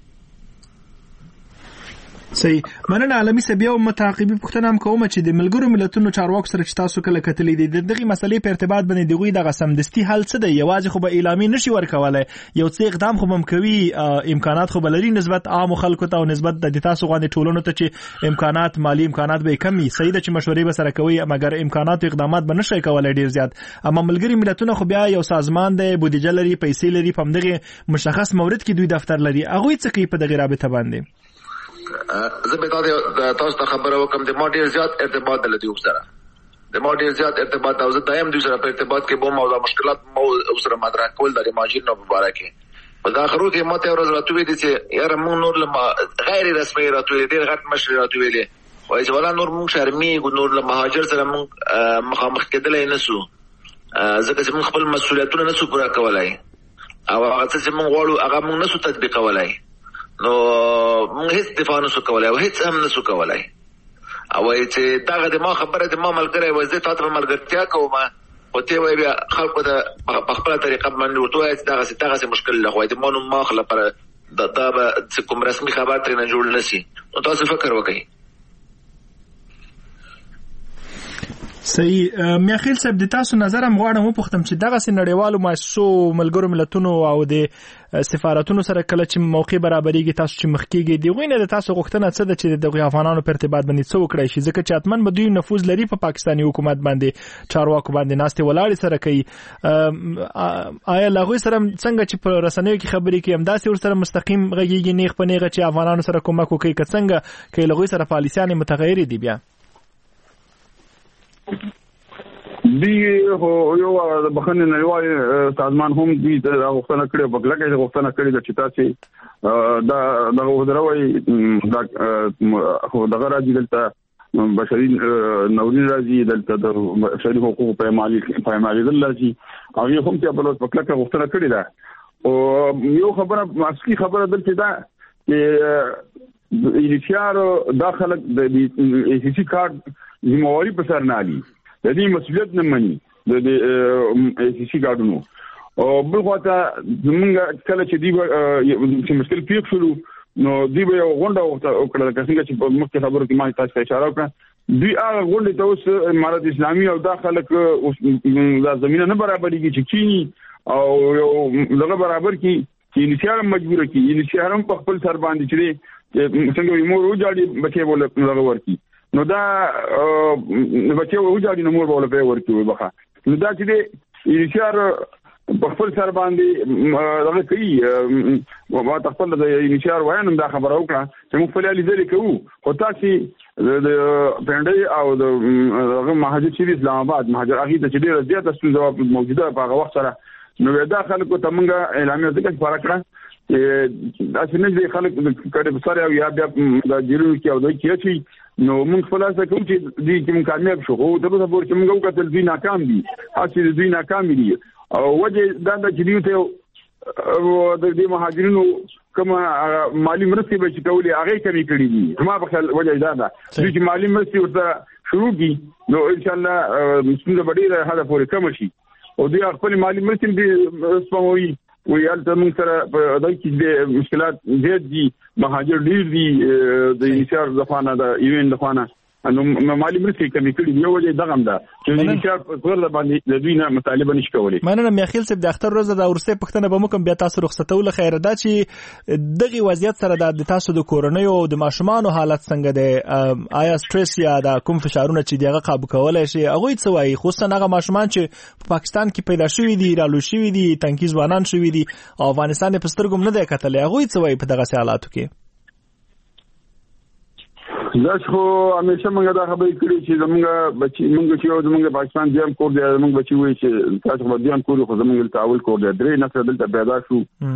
صحیح. مننه عالمي سبیا او متعاقبي پوښتنه هم کوم چې د ملګرو ملتونو چارواکو سره چې تاسو کله کتلې دي دغه مسلې په ارتباط باندې دغه دغه سمدستي حل څه دی؟ یوازې خو به اعلامي نشي ورکولای، یو څه اقدام خو هم کوي، امکانات خو بلري نسبت عام خلکو ته او نسبت د تاسو غوښنه ټولونو ته چې امکانات مالی امکانات به کمی، صحیح ده چې مشورې به سره کوي، مګر امکانات او اقدامات به نشي کولای ډیر زیات. اما ملګری ملتونه خو بیا یو سازمان دی، بودیجه لري، پیسې لري، په دغه مشخص مورد کې دوی دفتر لري، هغه څه کوي په دغه رابطه باندې؟ زه به تاسو ته خبره وکم د ما ډیر زیات ارتباط د دوی سره، د ما ډیر زیات ارتباط او زه دایم دوی سره په ارتباط کې بوم او د مشکلات مو سره مطرح کول د ماجرینو په اړه کې. په داخلو کې ماته ورځ راتوي دي چې یاره مونږ نور له غیر رسمي راتوي دي، غټ مشر راتوي دي، وایي چې ولا نور مونږ شرمي نور له مهاجر سره مونږ مخامخ کېدلای نسو، ځکه چې مونږ خپل مسؤلیتونه نسو پوره کولای او هغه څه مونږ غواړو هغه مونږ نسو تطبیقولای، نو موږ هیڅ دفاع نسو کولای او هیڅ هم نسو کولای. او چې داغه د ما خبره د ما ملګری وځي تاسو په ملګرتیا کوم او ته وای بیا خلکو ته په خپل طریقه باندې ورته چې داغه داغه مشکل له خوای د مونږ ما خپل پر د دا به کوم رسمي خبر ترې نه جوړ نشي، نو تاسو فکر وکړئ. صحیح. میاخیل صاحب د تاسو نظر هم غواړم وپوښتم چې دغه نړیوالو مؤسسو ملګرو ملتونو او د سفارتونو سره کله چې موقع برابرېږي تاسو چې مخکېږي دی غوینه د تاسو غوښتنه څه ده چې د افغانانو په ارتباط باندې څه وکړای شي، ځکه چې اتمن به دوی نفوذ لري په پاکستاني حکومت باندې، چارواکو باندې ناستې ولاړې سره کوي. آیا لاغوی سره څنګه چې په رسنیو کې خبرې کوي همداسې ورسره مستقیم غږیږي نیغ په نیغه چې افغانانو سره کومک وکړي، که څنګه کې لاغوی سره پالیسیانې متغیرې دي؟ بیا دی هو یو د بخښنې نړیوال سازمان هم دوی د غوښتنه کړې په کله کې غوښتنه کړې چې تاسو دا د غوډروي دا خو دغه راځي دلته بشري نوري راځي دلته د بشري حقوقو په مالي په مالي راځي او یو هم چې په کله کې غوښتنه کړې ده. او یو خبره ماسکی خبره دلته دا چې ایلیشیار داخله د ای سی کارت زمواري په سر نه علي د دې مسؤلیت نه مني د ای سی کارتونو، او بل خواته زمونږ کله چې دی چې مشکل پیښ شو نو دی به غونډه وکړه، څنګه چې په مخکې خبرو کې ما تاسو ته اشاره وکړه، دوی هغه غونډه ته اوس امارات اسلامي او داخله کې د زمينه نه برابرېږي چې کینی او یو لږه برابر کی چې انشاء مجبور کی انشاء هم په خپل سر باندې چې څنګه مور وځاړي بچي بوله لږه ورکی، نو دا بچي وځاړي نو مور بوله په ورکی وبخه، نو دا چې انشاء په خپل سر باندې هغه کوي او په خپل د انشاء وایي دا خبره وکړه چې موږ په لالي ځلې کوو، خو تاسو د پندای او د هغه مهاجر چې اسلام آباد مهاجر هغه د ډیره زیاته ستونزه موجوده په هغه وخت سره، نو دا خلکو ته موږ اعلامیه ځکه فرق کړه چې دا څنګه دي خلک کړي په سره یا بیا د جیرو کې او د کیچي، نو موږ خلاصه کوم چې دې کې موږ کامیاب شو، خو د په پور چې موږ وکړل دوی ناکام دي، اصلي دوی ناکام دي او وجه دا د جديو ته د دې مهاجرینو کوم مالی مرستې به چې کولې هغه کمی کړې دي، ما په خیال وجه دا ده چې مالی مرستې ورته شروع کی نو ان شاء الله مسلمان به ډیره هدا پورې کم شي او دوی خپل مالی مرستې دې سپموي ویل ته موږ سره په دای کې د مشکلات ډېر دي مهاجر ډېر دي د انشار ځخانه د ایوین ځخانه نو مالی مرستې کمی کړي یو وجه دغه هم ده چې انشار په ټول باندې د دوی نه مطالبه نشي کولای. مننه میاخیل صاحب د اختر ورځ د ورسې پښتنه به موږ بیا تاسو رخصتول خیر ده چې دغه وضعیت سره د تاسو د کورنۍ او د ماشومان حالت څنګه ده آیا سټرس یا د کوم فشارونه چې دغه قابو کولای شي هغه څه وایي خصوصا هغه ماشومان چې په پاکستان کې پیدا شوي دي رالو شوي دي تنکي ځوانان شوي دي او افغانستان په سترګو نه دی کتلې هغه څه وایي په دغه حالاتو کې؟ دا خو همیشه موږ دا خبرې کړې چې زموږ بچي موږ چې یو زموږ پاکستان دیام کور دی موږ بچي وایي چې تاسو په دیام کور خو زموږ تعاول کور دی درې نسل دلته پیدا شو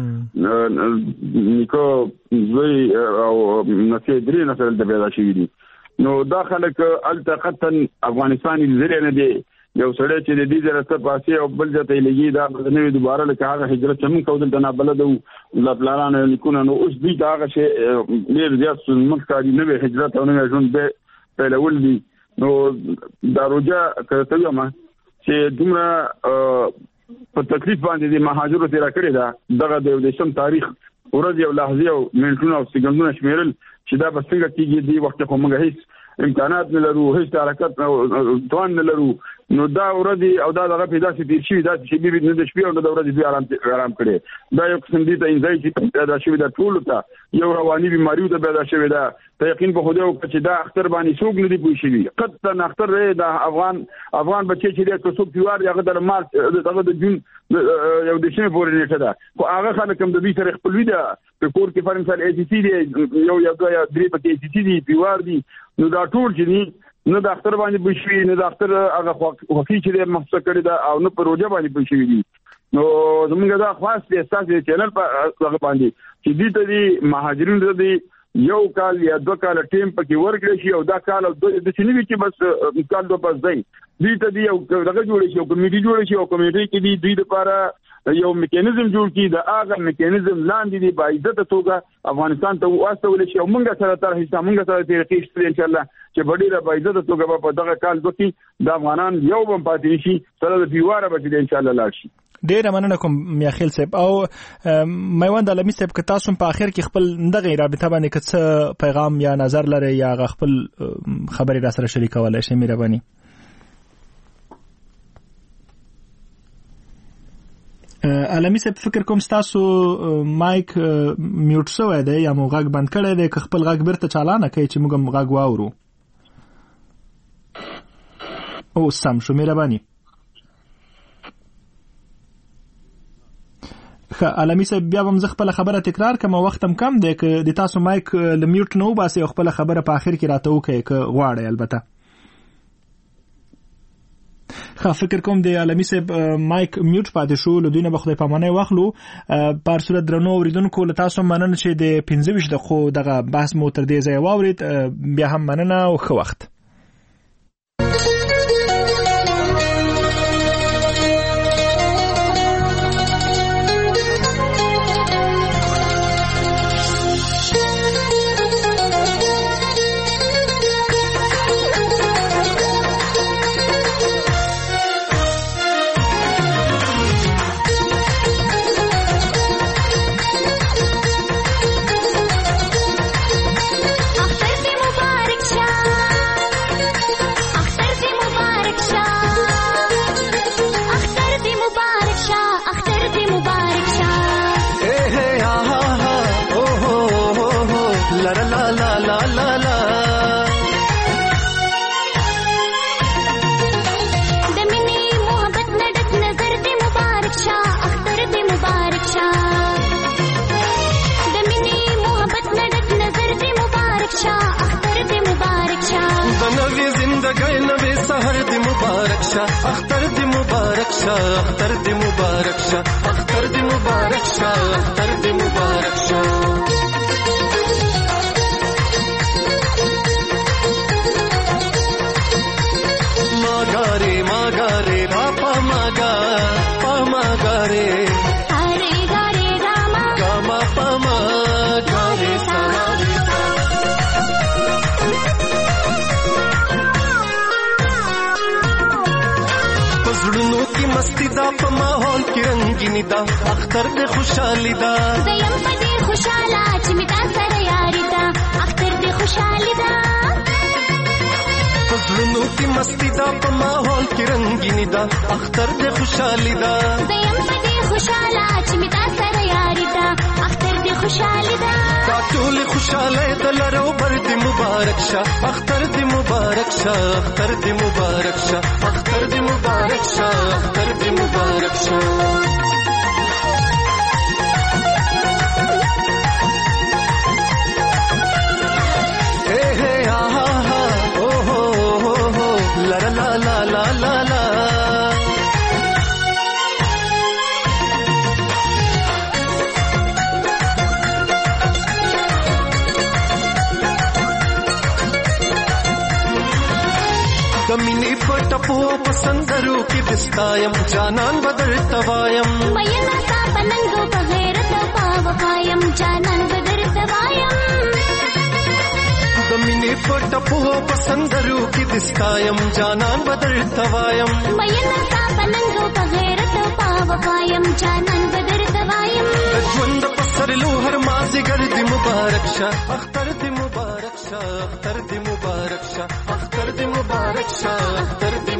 نیکو زوی او نسل درې نسل دلته پیدا شوي دي نو دا خلک التقطا افغانستاني زری نه دی یو سړی چې د دې درسته پاسې او بل ځای ته لګي دا نوې دوباره لکه هغه هجرت چې موږ کوو دلته نه بلدو لا پلانانو لیکونه نو اوس دوی دا هغه شی ډېر زیات موږ کاري نوې هجرت او نوې ژوند به پیلول دي نو دا روجا کوي ما چې دومره په تکلیف باندې د مهاجرو تیر کړی دا دغه د دیشم تاریخ ورځ یو لحظه او منټونه او سکندونه شمیرل چې دا بس څنګه کېږي دی وخت خو موږ هیڅ امکانات نه لرو هیڅ حرکت توان نه لرو نو دا ورځي او دا دغه پیدا شي تیر شي دا چې بي نه د شپې او د ورځې دوی آرام آرام کړي دا یو قسم دي ته انځای چې دا شوی دا ټول ته یو رواني بیماری ته پیدا شوی دا ته یقین په خوده او چې دا اختر باندې څوک نه دی پوي شي قطن اختر دا افغان افغان بچي چې د کوڅو پیوار یغه د مارچ دغه د جون یو د شنه پورې نیټه ده خو هغه خلک هم د دې سره خپل وی دا په کور کې فرنسال ای سی سی دی یو یو درې پکې ای سی سی دی پیوار دی نو دا ټول چې نو د اختر باندې بشوي نو د اختر هغه وخت چې د مخصص کړی دا او نو پروژه باندې بشوي دي نو زموږ دا خاص د اساسي چینل په هغه باندې چې دې ته دي مهاجرین دې یو کال یا دوه کال ټیم پکې ورګړي شي او دا کال د سینوي کې بس کال دوه پس دی دې ته دی یو دغه جوړ شي او کمیټي جوړ شي او کمیټي کې دی دوی لپاره یو میکانیزم جوړ کی دا هغه میکانیزم لاندې دی با عزت توګه افغانستان ته واسطول شي او موږ سره تر هیڅ موږ سره ترقی شته ان شاء الله چې بډیره با عزت توګه په دغه کال دوی د افغانان یو بم پاتې شي سره د دیواره به ان شاء الله لاړ شي. ډیر مننه کوم میاخیل صاحب او میوند علمی صاحب که تاسو په اخر کې خپل دغه رابطه باندې څه پیغام یا نظر لري یا خپل خبرې را سره شریکولای شئ مهرباني. علمی صاحب فکر کوم تاسو مایک میوټ شوی دی یا مو غږ بند کړی دی که خپل غږ بیرته چالانه کوي چې موږ غږ واورو. او سم شو مهرباني. علمی صاحب بیا هم زه خپل خبره تکرار کوم وخت هم کم دی که د تاسو مایک ل میوټ نه وباسي او خپل خبره په اخر کې راته وکړي که غواړئ البته. خا فکر کوم د علمی صاحب مایک میوټ پاتې شو له دوی نه به خدای پامانه واخلو. په صورت درنو اوریدونکو له تاسو مننه چې د پنځه ویشت دقیقو دغه بحث مو تر دې ځای واورید. بیا هم مننه او ښه وخت. اختر دی مبارک شاه اختر دی مبارک شاه اختر دی مبارک شاه اختر دی مبارک شاه ماګاره ماګاره پاپا ماګا پاماګاره اره ګاره ګاما ګاما پاما ګاره سما زړونو کې مستی دا په ماحول کې رنگینی دا اختر دې خوشحالي دا زیم په دې خوشاله چې می تا سره یاري دا اختر دې خوشحالي دا زړونو کې مستی دا په ماحول کې رنگینی دا اختر دې خوشحالي دا زیم په دې خوشاله چې می تا سره یاري دا اختر دې خوشحالي دا دا ټول خوشاله دلرو بر دې مبارک شه اختر دې مبارک شه اختر دې مبارک شه اختر دې مبارک شه اختر دې مبارک شه مینې پټپو پسندرو کې دستایم جانان بدر توایم مېنا تا پننګو په غیرت پاو قایم جانان بدر توایم د مینې پټپو پسندرو کې دستایم جانان بدر توایم مېنا تا پننګو په غیرت پاو قایم جانان بدر توایم ژوند پسرلو هر مازیګر دې مبارک شه اختر دې مبارک شه اختر دې مبارک شه اختر دې مبارک شه اختر دې